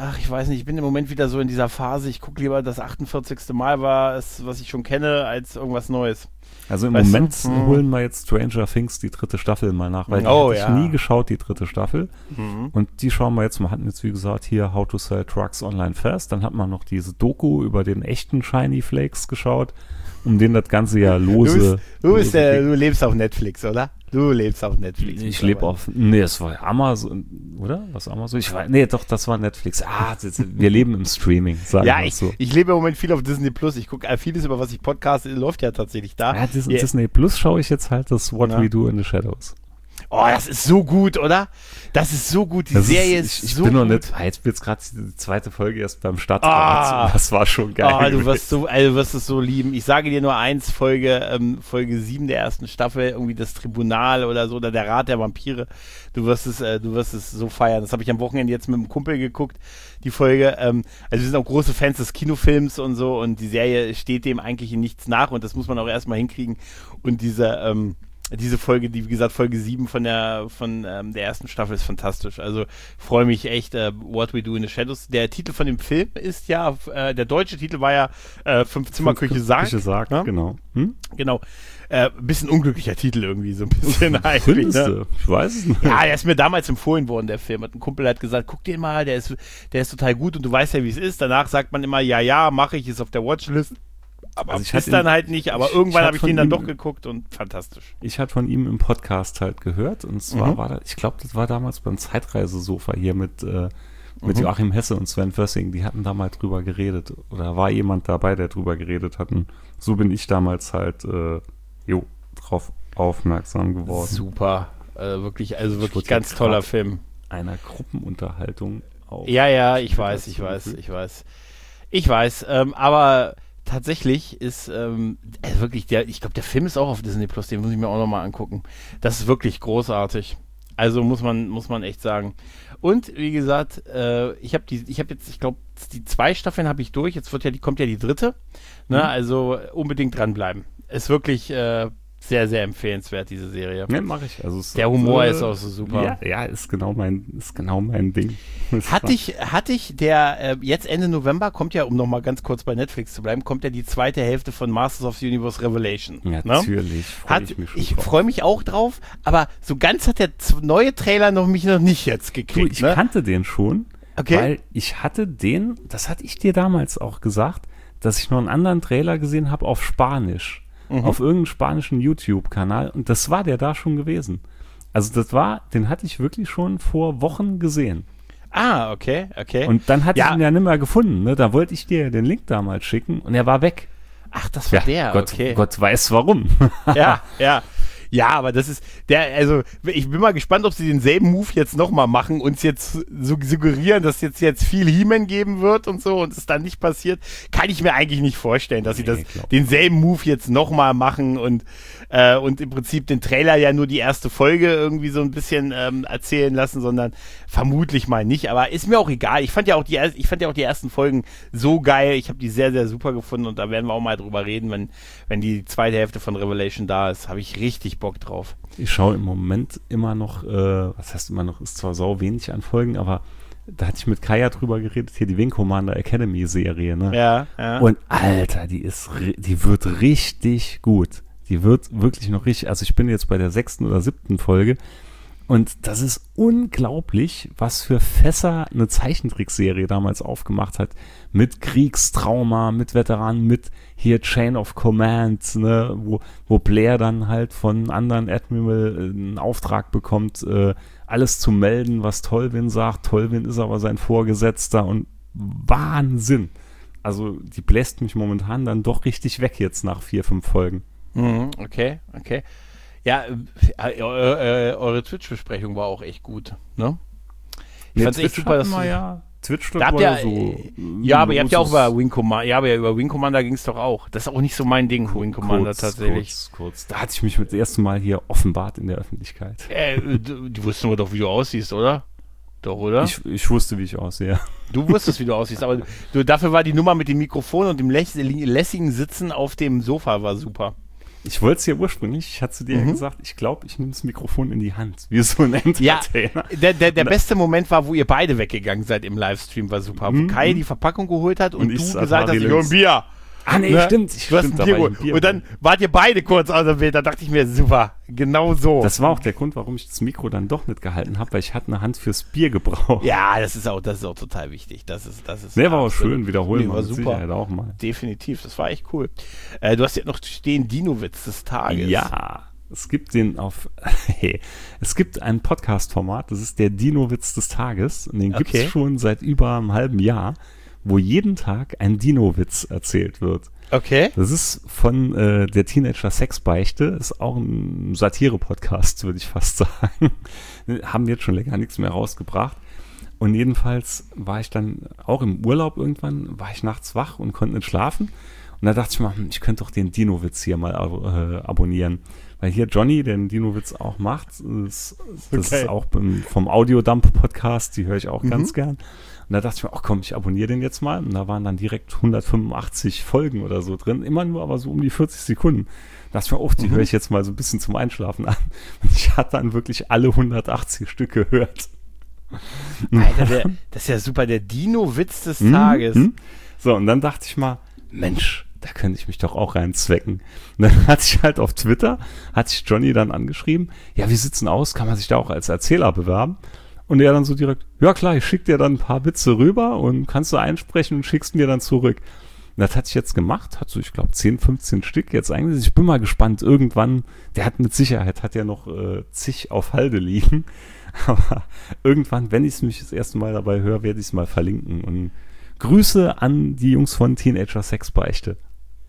Speaker 2: wieder so in dieser Phase, ich gucke lieber das 48. Mal, was ich schon kenne, als irgendwas Neues.
Speaker 3: Also im Moment holen wir jetzt Stranger Things die 3. Staffel mal nach, weil die habe ich nie geschaut, die 3. Staffel. Und die schauen wir jetzt, wir hatten jetzt wie gesagt hier How to Sell Trucks Online Fast, dann hat man noch diese Doku über den echten Shiny Flakes geschaut, um den das Ganze ja lose...
Speaker 2: Du lebst auf Netflix, oder? Du lebst auf Netflix.
Speaker 3: Ich lebe auf... Nee, es war Amazon, oder? Was Amazon? Das war Netflix. Wir leben im Streaming, sagen wir mal so.
Speaker 2: Ich lebe im Moment viel auf Disney Plus. Ich gucke vieles, über was ich podcaste, läuft ja tatsächlich da.
Speaker 3: Ja, Disney Plus schaue ich jetzt halt das What We Do in the Shadows.
Speaker 2: Oh, das ist so gut, oder? Das ist so gut. Die Serie ist so gut.
Speaker 3: Ich bin noch nicht, jetzt wird gerade die 2. Folge erst beim Start. Das war schon geil.
Speaker 2: Du wirst es so lieben. Ich sage dir nur eins, Folge 7 der 1. Staffel, irgendwie das Tribunal oder so, oder der Rat der Vampire. Du wirst es so feiern. Das habe ich am Wochenende jetzt mit einem Kumpel geguckt, die Folge. Also wir sind auch große Fans des Kinofilms und so, und die Serie steht dem eigentlich in nichts nach, und das muss man auch erstmal hinkriegen. Und diese Folge, die wie gesagt Folge 7 von der 1. Staffel ist fantastisch. Also freue mich echt, What We Do in the Shadows. Der Titel von dem Film ist ja, der deutsche Titel war ja 5-Zimmer-Küche Sarg.
Speaker 3: Küche Sarg, ne? Genau.
Speaker 2: Genau. Bisschen unglücklicher Titel irgendwie, so ein bisschen eigentlich. Ne?
Speaker 3: Ich weiß es nicht.
Speaker 2: Ja, der ist mir damals empfohlen worden, der Film. Ein Kumpel hat gesagt, guck den mal, der ist total gut, und du weißt ja, wie es ist. Danach sagt man immer, ja, mache ich, ist auf der Watchlist. Aber ist dann halt nicht, aber irgendwann habe ich den dann doch geguckt, und fantastisch.
Speaker 3: Ich hatte von ihm im Podcast halt gehört, und zwar war das, ich glaube, das war damals beim Zeitreisesofa hier mit Joachim Hesse und Sven Fössing, die hatten da mal drüber geredet, oder war jemand dabei, der drüber geredet hat, und so bin ich damals halt drauf aufmerksam geworden.
Speaker 2: Super, wirklich ganz toller Film.
Speaker 3: Einer Gruppenunterhaltung auch.
Speaker 2: Ja, ich weiß, aber tatsächlich ist wirklich ich glaube, der Film ist auch auf Disney Plus, den muss ich mir auch nochmal angucken. Das ist wirklich großartig. Also muss man echt sagen. Und wie gesagt, ich habe jetzt, ich glaube, die 2 Staffeln habe ich durch. Jetzt kommt ja die 3. Ne? Also unbedingt dranbleiben. Ist wirklich sehr, sehr empfehlenswert, diese Serie.
Speaker 3: Ja, mache ich. Also
Speaker 2: der Humor ist auch so super.
Speaker 3: Ja, ist genau mein Ding.
Speaker 2: Hatte ich der, jetzt Ende November kommt ja, um nochmal ganz kurz bei Netflix zu bleiben, kommt ja die 2. Hälfte von Masters of the Universe Revelation.
Speaker 3: Ja, natürlich.
Speaker 2: Ich freue mich auch drauf, aber so ganz hat der neue Trailer mich noch nicht jetzt gekriegt.
Speaker 3: Ich kannte den schon, weil ich hatte das hatte ich dir damals auch gesagt, dass ich noch einen anderen Trailer gesehen habe auf Spanisch. Auf irgendeinem spanischen YouTube-Kanal, und das war der da schon gewesen. Also den hatte ich wirklich schon vor Wochen gesehen.
Speaker 2: Ah, okay.
Speaker 3: Und dann hatte ich ihn ja nicht mehr gefunden, ne? Da wollte ich dir den Link damals schicken, und er war weg.
Speaker 2: Ach, das war der, okay.
Speaker 3: Gott weiß warum.
Speaker 2: Ja. Ja, aber das ist also ich bin mal gespannt, ob sie denselben Move jetzt nochmal machen, uns jetzt suggerieren, dass jetzt viel He-Man geben wird und so, und es dann nicht passiert. Kann ich mir eigentlich nicht vorstellen, dass sie denselben Move jetzt nochmal machen und im Prinzip den Trailer ja nur die erste Folge irgendwie so ein bisschen erzählen lassen, sondern vermutlich mal nicht. Aber ist mir auch egal. Ich fand ja auch die ersten Folgen so geil. Ich habe die sehr, sehr super gefunden, und da werden wir auch mal drüber reden, wenn die 2. Hälfte von Revelation da ist. Habe ich richtig richtig Bock drauf.
Speaker 3: Ich schaue im Moment immer noch, was heißt immer noch, ist zwar sau wenig an Folgen, aber da hatte ich mit Kaya drüber geredet, hier die Wing Commander Academy Serie, ne?
Speaker 2: Ja.
Speaker 3: Und Alter, die wird richtig gut. Die wird wirklich noch richtig, also ich bin jetzt bei der 6. oder 7. Folge und das ist unglaublich, was für Fässer eine Zeichentrickserie damals aufgemacht hat. Mit Kriegstrauma, mit Veteranen, mit hier Chain of Command, ne, wo Blair dann halt von anderen Admiral einen Auftrag bekommt, alles zu melden, was Tolvin sagt. Tolvin ist aber sein Vorgesetzter und Wahnsinn. Also die bläst mich momentan dann doch richtig weg jetzt nach 4, 5 Folgen.
Speaker 2: Okay. Ja, eure Twitch-Besprechung war auch echt gut, ne? Ich fand's echt super, dass
Speaker 3: Twitch
Speaker 2: da habt ihr, ja, aber ihr habt ja auch über Wing Commander, über Wing Commander ging es doch auch. Das ist auch nicht so mein Ding, Wing Commander tatsächlich.
Speaker 3: Kurz. Da hatte ich mich das erste Mal hier offenbart in der Öffentlichkeit.
Speaker 2: Du wusstest doch, wie du aussiehst, oder? Doch, oder?
Speaker 3: Ich wusste, wie ich aussehe.
Speaker 2: Du wusstest, wie du aussiehst, aber dafür war die Nummer mit dem Mikrofon und dem lässigen Sitzen auf dem Sofa war super.
Speaker 3: Ich wollte es ja ursprünglich, ich hatte zu dir gesagt, ich glaube, ich nehme das Mikrofon in die Hand, wie so ein Entertainer.
Speaker 2: Ja, der beste Moment war, wo ihr beide weggegangen seid im Livestream, war super. Wo Kai die Verpackung geholt hat und du gesagt hast, ich hol ein Bier.
Speaker 3: Ah, nee, stimmt.
Speaker 2: Du hast ein Bier geholt. Und dann wart ihr beide kurz aus dem Bild. Da dachte ich mir, super, genau so.
Speaker 3: Das war auch der Grund, warum ich das Mikro dann doch nicht gehalten habe, weil ich hatte eine Hand fürs Bier gebraucht.
Speaker 2: Ja, das ist auch total wichtig. Das ist
Speaker 3: nee, war auch schön. Wiederholen wir
Speaker 2: war
Speaker 3: mit
Speaker 2: super.
Speaker 3: Sicherheit auch mal.
Speaker 2: Definitiv, das war echt cool. Du hast ja noch stehen, Dino-Witz des Tages.
Speaker 3: Ja, es gibt es gibt ein Podcast-Format, das ist der Dino-Witz des Tages. Und den gibt es schon seit über einem halben Jahr, wo jeden Tag ein Dino-Witz erzählt wird.
Speaker 2: Okay.
Speaker 3: Das ist von der Teenager Sexbeichte, ist auch ein Satire-Podcast, würde ich fast sagen. Haben jetzt schon länger nichts mehr rausgebracht. Und jedenfalls war ich dann auch im Urlaub irgendwann, war ich nachts wach und konnte nicht schlafen. Und da dachte ich mal, ich könnte doch den Dino-Witz hier mal abonnieren. Weil hier Johnny, der den Dino-Witz auch macht, das ist auch vom Audiodump-Podcast, die höre ich auch ganz gern. Und da dachte ich mir, ach komm, ich abonniere den jetzt mal. Und da waren dann direkt 185 Folgen oder so drin. Immer nur aber so um die 40 Sekunden. Da dachte ich mir, die höre ich jetzt mal so ein bisschen zum Einschlafen an. Und ich hatte dann wirklich alle 180 Stück gehört.
Speaker 2: Alter, das ist ja super, der Dino-Witz des Tages.
Speaker 3: So, und dann dachte ich mal, Mensch, da könnte ich mich doch auch reinzwecken. Und dann hatte ich halt auf Twitter, hatte ich Johnny dann angeschrieben, ja, wie sieht's denn aus? Kann man sich da auch als Erzähler bewerben? Und er dann so direkt, ja klar, ich schicke dir dann ein paar Witze rüber und kannst du einsprechen und schickst mir dann zurück. Und das hatte ich jetzt gemacht, hat so, ich glaube, 10, 15 Stück jetzt eigentlich. Ich bin mal gespannt, irgendwann, der hat mit Sicherheit, hat ja noch zig auf Halde liegen. Aber irgendwann, wenn ich mich das erste Mal dabei höre, werde ich es mal verlinken. Und Grüße an die Jungs von Teenager Sexbeichte.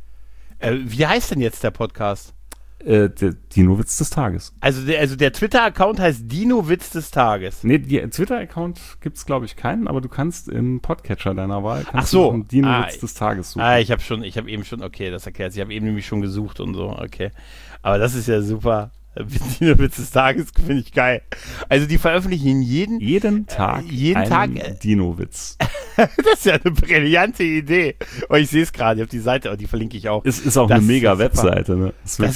Speaker 2: Wie heißt denn jetzt der Podcast?
Speaker 3: Der Dino-Witz des Tages.
Speaker 2: Also der Twitter-Account heißt Dino-Witz des Tages.
Speaker 3: Nee, der Twitter-Account gibt es, glaube ich, keinen, aber du kannst im Podcatcher deiner Wahl
Speaker 2: einen
Speaker 3: Dino-Witz des Tages suchen.
Speaker 2: Ich habe eben schon, okay, das erklärt sich. Ich habe eben nämlich schon gesucht und so, okay. Aber das ist ja super. Dino-Witz des Tages finde ich geil. Also die veröffentlichen jeden Tag einen
Speaker 3: Dino-Witz.
Speaker 2: Das ist ja eine brillante Idee. Und ich sehe es gerade, ich habe die Seite, die verlinke ich auch.
Speaker 3: Es ist auch eine mega Webseite, ne?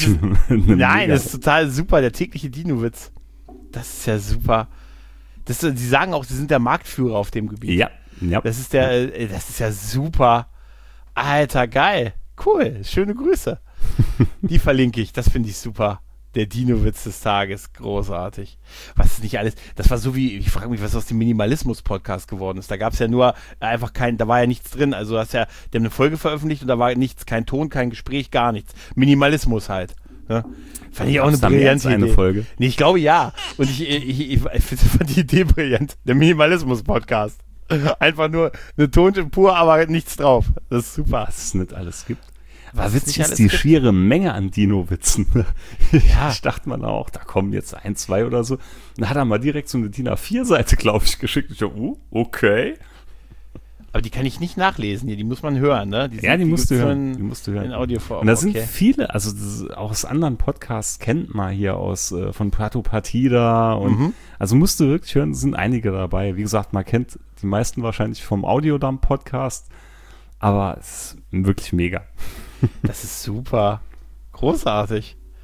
Speaker 2: Nein, das ist total super, der tägliche Dino-Witz. Das ist ja super. Sie sagen auch, sie sind der Marktführer auf dem Gebiet.
Speaker 3: Ja.
Speaker 2: Das ist ja super. Alter, geil. Cool, schöne Grüße. Die verlinke ich, das finde ich super. Der Dino-Witz des Tages, großartig. Was ist nicht alles, das war so wie, ich frage mich, was aus dem Minimalismus-Podcast geworden ist. Da gab es ja nur einfach da war ja nichts drin. Also die haben eine Folge veröffentlicht und da war nichts, kein Ton, kein Gespräch, gar nichts. Minimalismus halt. Ne? Fand ich auch eine brillante Idee.
Speaker 3: Folge?
Speaker 2: Nee, ich glaube ja. Und ich fand die Idee brillant. Der Minimalismus-Podcast. Einfach nur eine Tonspur pur, aber nichts drauf. Das ist super.
Speaker 3: Was es nicht alles gibt. Was witzig ist die schiere Menge an Dino-Witzen. Ja. Ich dachte mal auch, da kommen jetzt 1, 2 oder so. Dann hat er mal direkt so eine DIN A4-Seite, glaube ich, geschickt. Ich dachte, okay.
Speaker 2: Aber die kann ich nicht nachlesen hier, die muss man hören, ne?
Speaker 3: Die musst du hören. In
Speaker 2: Audioform.
Speaker 3: Und da sind viele, also auch aus anderen Podcasts kennt man hier von Prato Partida und also musst du wirklich hören, es sind einige dabei. Wie gesagt, man kennt die meisten wahrscheinlich vom Audiodump-Podcast, aber es ist wirklich mega.
Speaker 2: Das ist super. Großartig.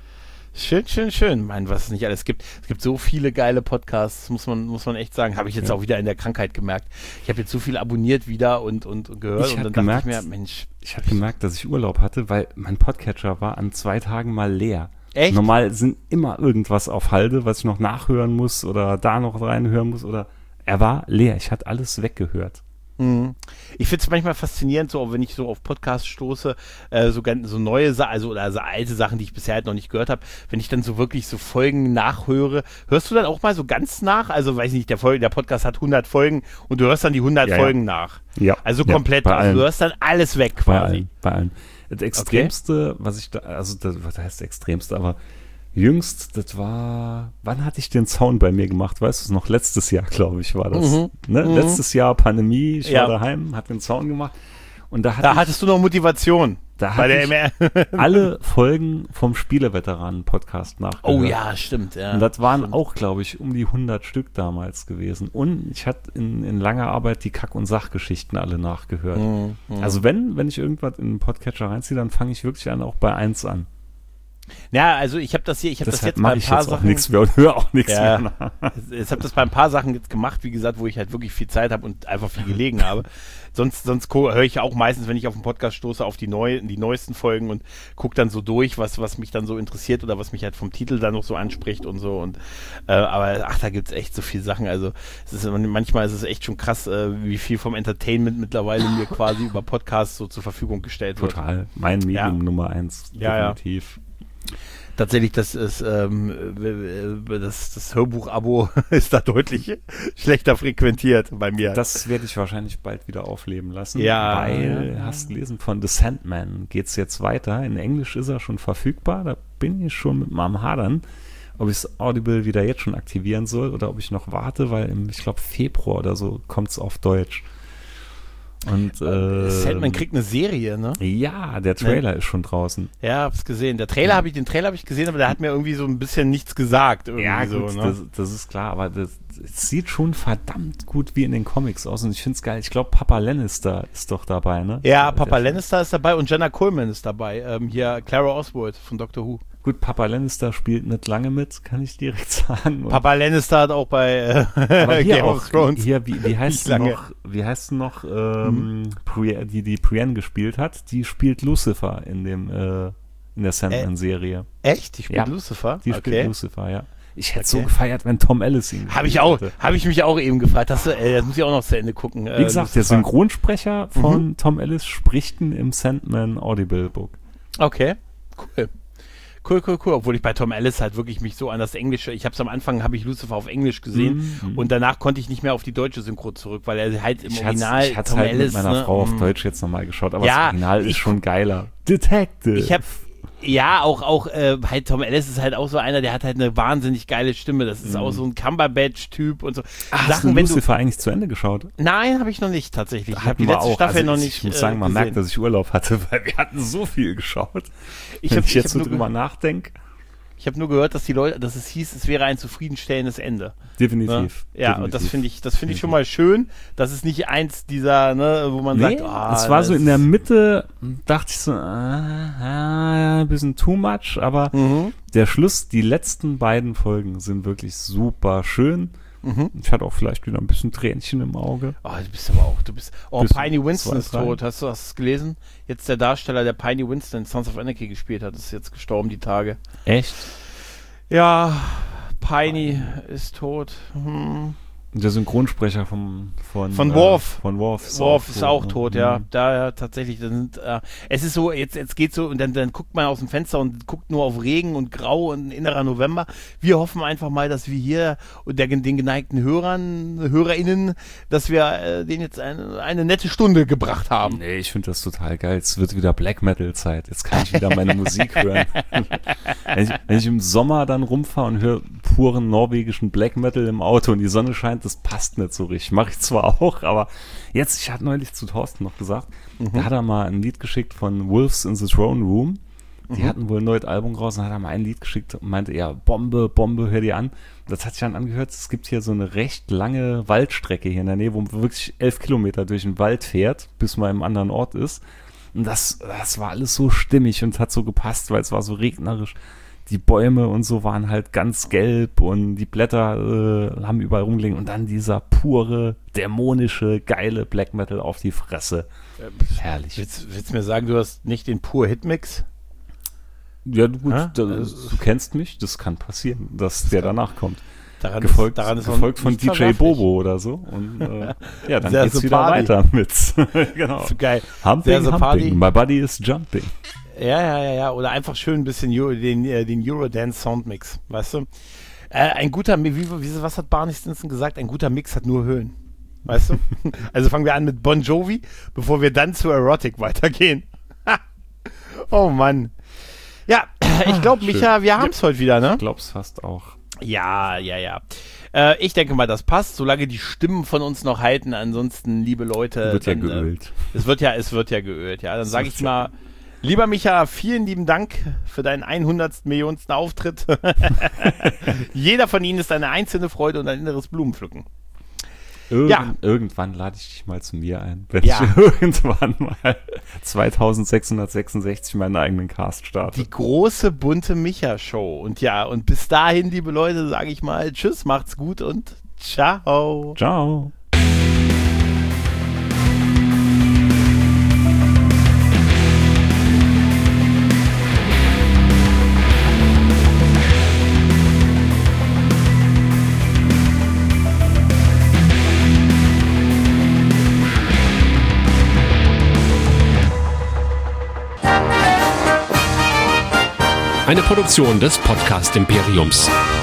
Speaker 2: Schön, schön, schön. Mein, was es nicht alles gibt. Es gibt so viele geile Podcasts, muss man echt sagen. Habe ich jetzt auch wieder in der Krankheit gemerkt. Ich habe jetzt so viel abonniert wieder und gehört und dann dachte ich mir, Mensch.
Speaker 3: Ich habe gemerkt, dass ich Urlaub hatte, weil mein Podcatcher war an 2 Tagen mal leer.
Speaker 2: Echt?
Speaker 3: Normal sind immer irgendwas auf Halde, was ich noch nachhören muss oder da noch reinhören muss oder er war leer. Ich hatte alles weggehört.
Speaker 2: Ich finde es manchmal faszinierend, so wenn ich so auf Podcasts stoße, so neue Sachen, also alte Sachen, die ich bisher halt noch nicht gehört habe, wenn ich dann so wirklich so Folgen nachhöre, hörst du dann auch mal so ganz nach? Also weiß nicht, der Podcast hat 100 Folgen und du hörst dann die 100 Folgen nach.
Speaker 3: Ja.
Speaker 2: Also komplett, also du hörst dann alles weg quasi.
Speaker 3: Bei allen. Das Extremste, was ich da, also was heißt Extremste, aber jüngst, das war, wann hatte ich den Sound bei mir gemacht? Weißt du es noch? Letztes Jahr, glaube ich, war das. Letztes Jahr Pandemie, ich war daheim, hatte den Sound gemacht. Und da
Speaker 2: hattest du noch Motivation.
Speaker 3: Da hatte ich alle Folgen vom Spieleveteranen-Podcast nachgehört.
Speaker 2: Oh ja, stimmt. Ja,
Speaker 3: und das waren auch, glaube ich, um die 100 Stück damals gewesen. Und ich hatte in langer Arbeit die Kack- und Sachgeschichten alle nachgehört. Also wenn ich irgendwas in den Podcatcher reinziehe, dann fange ich wirklich an, auch bei 1 an.
Speaker 2: Ja, also ich habe das jetzt bei ein paar Sachen.
Speaker 3: Nichts mehr und höre auch nichts mehr.
Speaker 2: Ich habe das bei ein paar Sachen jetzt gemacht, wie gesagt, wo ich halt wirklich viel Zeit habe und einfach viel gelegen habe. Sonst höre ich auch meistens, wenn ich auf den Podcast stoße, auf die neuesten Folgen und gucke dann so durch, was mich dann so interessiert oder was mich halt vom Titel dann noch so anspricht und so. Und aber da gibt's echt so viele Sachen. Also manchmal ist es echt schon krass, wie viel vom Entertainment mittlerweile mir quasi über Podcasts so zur Verfügung gestellt wird.
Speaker 3: Total. Mein Medium Nummer 1. Definitiv.
Speaker 2: Ja. Tatsächlich, das Hörbuch-Abo ist da deutlich schlechter frequentiert bei mir.
Speaker 3: Das werde ich wahrscheinlich bald wieder aufleben lassen.
Speaker 2: Ja.
Speaker 3: Weil, hast gelesen, von The Sandman geht es jetzt weiter. In Englisch ist er schon verfügbar. Da bin ich schon mit am Hadern, ob ich das Audible wieder jetzt schon aktivieren soll oder ob ich noch warte, weil ich glaube Februar oder so kommt es auf Deutsch. Und
Speaker 2: Sandman kriegt eine Serie, ne?
Speaker 3: Ja, der Trailer ist schon draußen.
Speaker 2: Ja, hab's gesehen. Den Trailer habe ich gesehen, aber der hat mir irgendwie so ein bisschen nichts gesagt.
Speaker 3: Ja, gut,
Speaker 2: so, ne?
Speaker 3: das ist klar, aber das sieht schon verdammt gut wie in den Comics aus und ich find's geil. Ich glaube, Papa Lannister ist doch dabei, ne?
Speaker 2: Ja, Papa Lannister ist dabei und Jenna Coleman ist dabei. Hier Clara Oswald von Doctor Who.
Speaker 3: Gut, Papa Lannister spielt nicht lange mit, kann ich direkt sagen. Und
Speaker 2: Papa Lannister hat auch bei Game of Thrones.
Speaker 3: Hier, wie heißt noch, die Brienne gespielt hat? Die spielt Lucifer in der Sandman-Serie.
Speaker 2: Echt? Die spielt Lucifer?
Speaker 3: Die spielt Lucifer, ja. Ich hätte so gefeiert, wenn Tom Ellis ihn
Speaker 2: Habe ich mich auch eben gefragt. Das muss ich auch noch zu Ende gucken.
Speaker 3: Wie gesagt, der Synchronsprecher von Tom Ellis spricht im Sandman Audible Book.
Speaker 2: Okay, cool. Cool. Obwohl ich bei Tom Ellis halt wirklich mich so an das Englische, am Anfang habe ich Lucifer auf Englisch gesehen und danach konnte ich nicht mehr auf die deutsche Synchro zurück, weil er halt im Original
Speaker 3: Ich hatte halt mit meiner Frau auf Deutsch jetzt nochmal geschaut, aber das Original ist schon geiler. Detective.
Speaker 2: Auch halt Tom Ellis ist halt auch so einer, der hat halt eine wahnsinnig geile Stimme. Das ist auch so ein Cumberbatch-Typ und so.
Speaker 3: Hast du Lucifer eigentlich zu Ende geschaut?
Speaker 2: Nein, habe ich noch nicht tatsächlich. Ich habe die letzte Staffel noch nicht
Speaker 3: Ich muss sagen, man merkt, dass ich Urlaub hatte, weil wir hatten so viel geschaut. Wenn ich jetzt so drüber nachdenke.
Speaker 2: Ich habe nur gehört, dass es hieß, es wäre ein zufriedenstellendes Ende.
Speaker 3: Definitiv.
Speaker 2: Ja, und das finde ich schon mal schön. Das ist nicht eins dieser, wo man sagt,
Speaker 3: es war so in der Mitte, dachte ich so, ein bisschen too much, aber der Schluss, die letzten beiden Folgen sind wirklich super schön. Ich hatte auch vielleicht wieder ein bisschen Tränchen im Auge.
Speaker 2: Du bist aber auch, Piney Winston ist tot. Hast du das gelesen? Jetzt der Darsteller, der Piney Winston in Sons of Anarchy gespielt hat, ist jetzt gestorben die Tage.
Speaker 3: Echt?
Speaker 2: Ja, Piney ist tot.
Speaker 3: Der Synchronsprecher von
Speaker 2: Worf.
Speaker 3: Worf
Speaker 2: ist auch tot, ja. Da tatsächlich. Es ist so, jetzt geht's so, und dann guckt man aus dem Fenster und guckt nur auf Regen und Grau und innerer November. Wir hoffen einfach mal, dass wir hier und den geneigten HörerInnen, dass wir denen jetzt eine nette Stunde gebracht haben.
Speaker 3: Nee, ich finde das total geil. Es wird wieder Black Metal Zeit. Jetzt kann ich wieder meine Musik hören. Wenn ich im Sommer dann rumfahre und höre puren norwegischen Black Metal im Auto und die Sonne scheint, das passt nicht so richtig. Mache ich zwar auch, aber jetzt, ich hatte neulich zu Thorsten noch gesagt, da hat er mal ein Lied geschickt von Wolves in the Throne Room. Die hatten wohl ein neues Album raus und hat er mal ein Lied geschickt und meinte, ja, Bombe, hör dir an. Das hat sich dann angehört, es gibt hier so eine recht lange Waldstrecke hier in der Nähe, wo man wirklich 11 Kilometer durch den Wald fährt, bis man im anderen Ort ist. Und das war alles so stimmig und hat so gepasst, weil es war so regnerisch. die Bäume und so waren halt ganz gelb und die Blätter haben überall rumgelegen und dann dieser pure, dämonische, geile Black Metal auf die Fresse. Herrlich.
Speaker 2: Willst du mir sagen, du hast nicht den pur Hitmix?
Speaker 3: Ja, gut, du kennst mich, das kann passieren, dass der danach kommt.
Speaker 2: Gefolgt
Speaker 3: von DJ Bobo oder so. Und ja, dann geht's wieder weiter mit. Genau.
Speaker 2: So geil.
Speaker 3: Humping. My body is jumping.
Speaker 2: Ja. Oder einfach schön ein bisschen den Eurodance Soundmix, weißt du? Ein guter, was hat Barney Stinson gesagt? Ein guter Mix hat nur Höhen. Weißt du? Also fangen wir an mit Bon Jovi, bevor wir dann zu Erotic weitergehen. Oh Mann. Ja, ich glaube, Micha, wir haben es heute wieder, ne?
Speaker 3: Ich glaube es fast auch.
Speaker 2: Ja. Ich denke mal, das passt, solange die Stimmen von uns noch halten. Ansonsten, liebe Leute.
Speaker 3: Wird ja geölt.
Speaker 2: Es wird ja geölt, ja. Dann sage ich mal, lieber Micha, vielen lieben Dank für deinen 100. Millionsten Auftritt. Jeder von Ihnen ist eine einzelne Freude und ein inneres Blumenpflücken.
Speaker 3: Irgendwann lade ich dich mal zu mir ein, wenn ich irgendwann mal 2666 meinen eigenen Cast starte.
Speaker 2: Die große bunte Micha-Show. Und bis dahin, liebe Leute, sage ich mal tschüss, macht's gut und ciao.
Speaker 3: Ciao.
Speaker 4: Eine Produktion des Podcast Imperiums.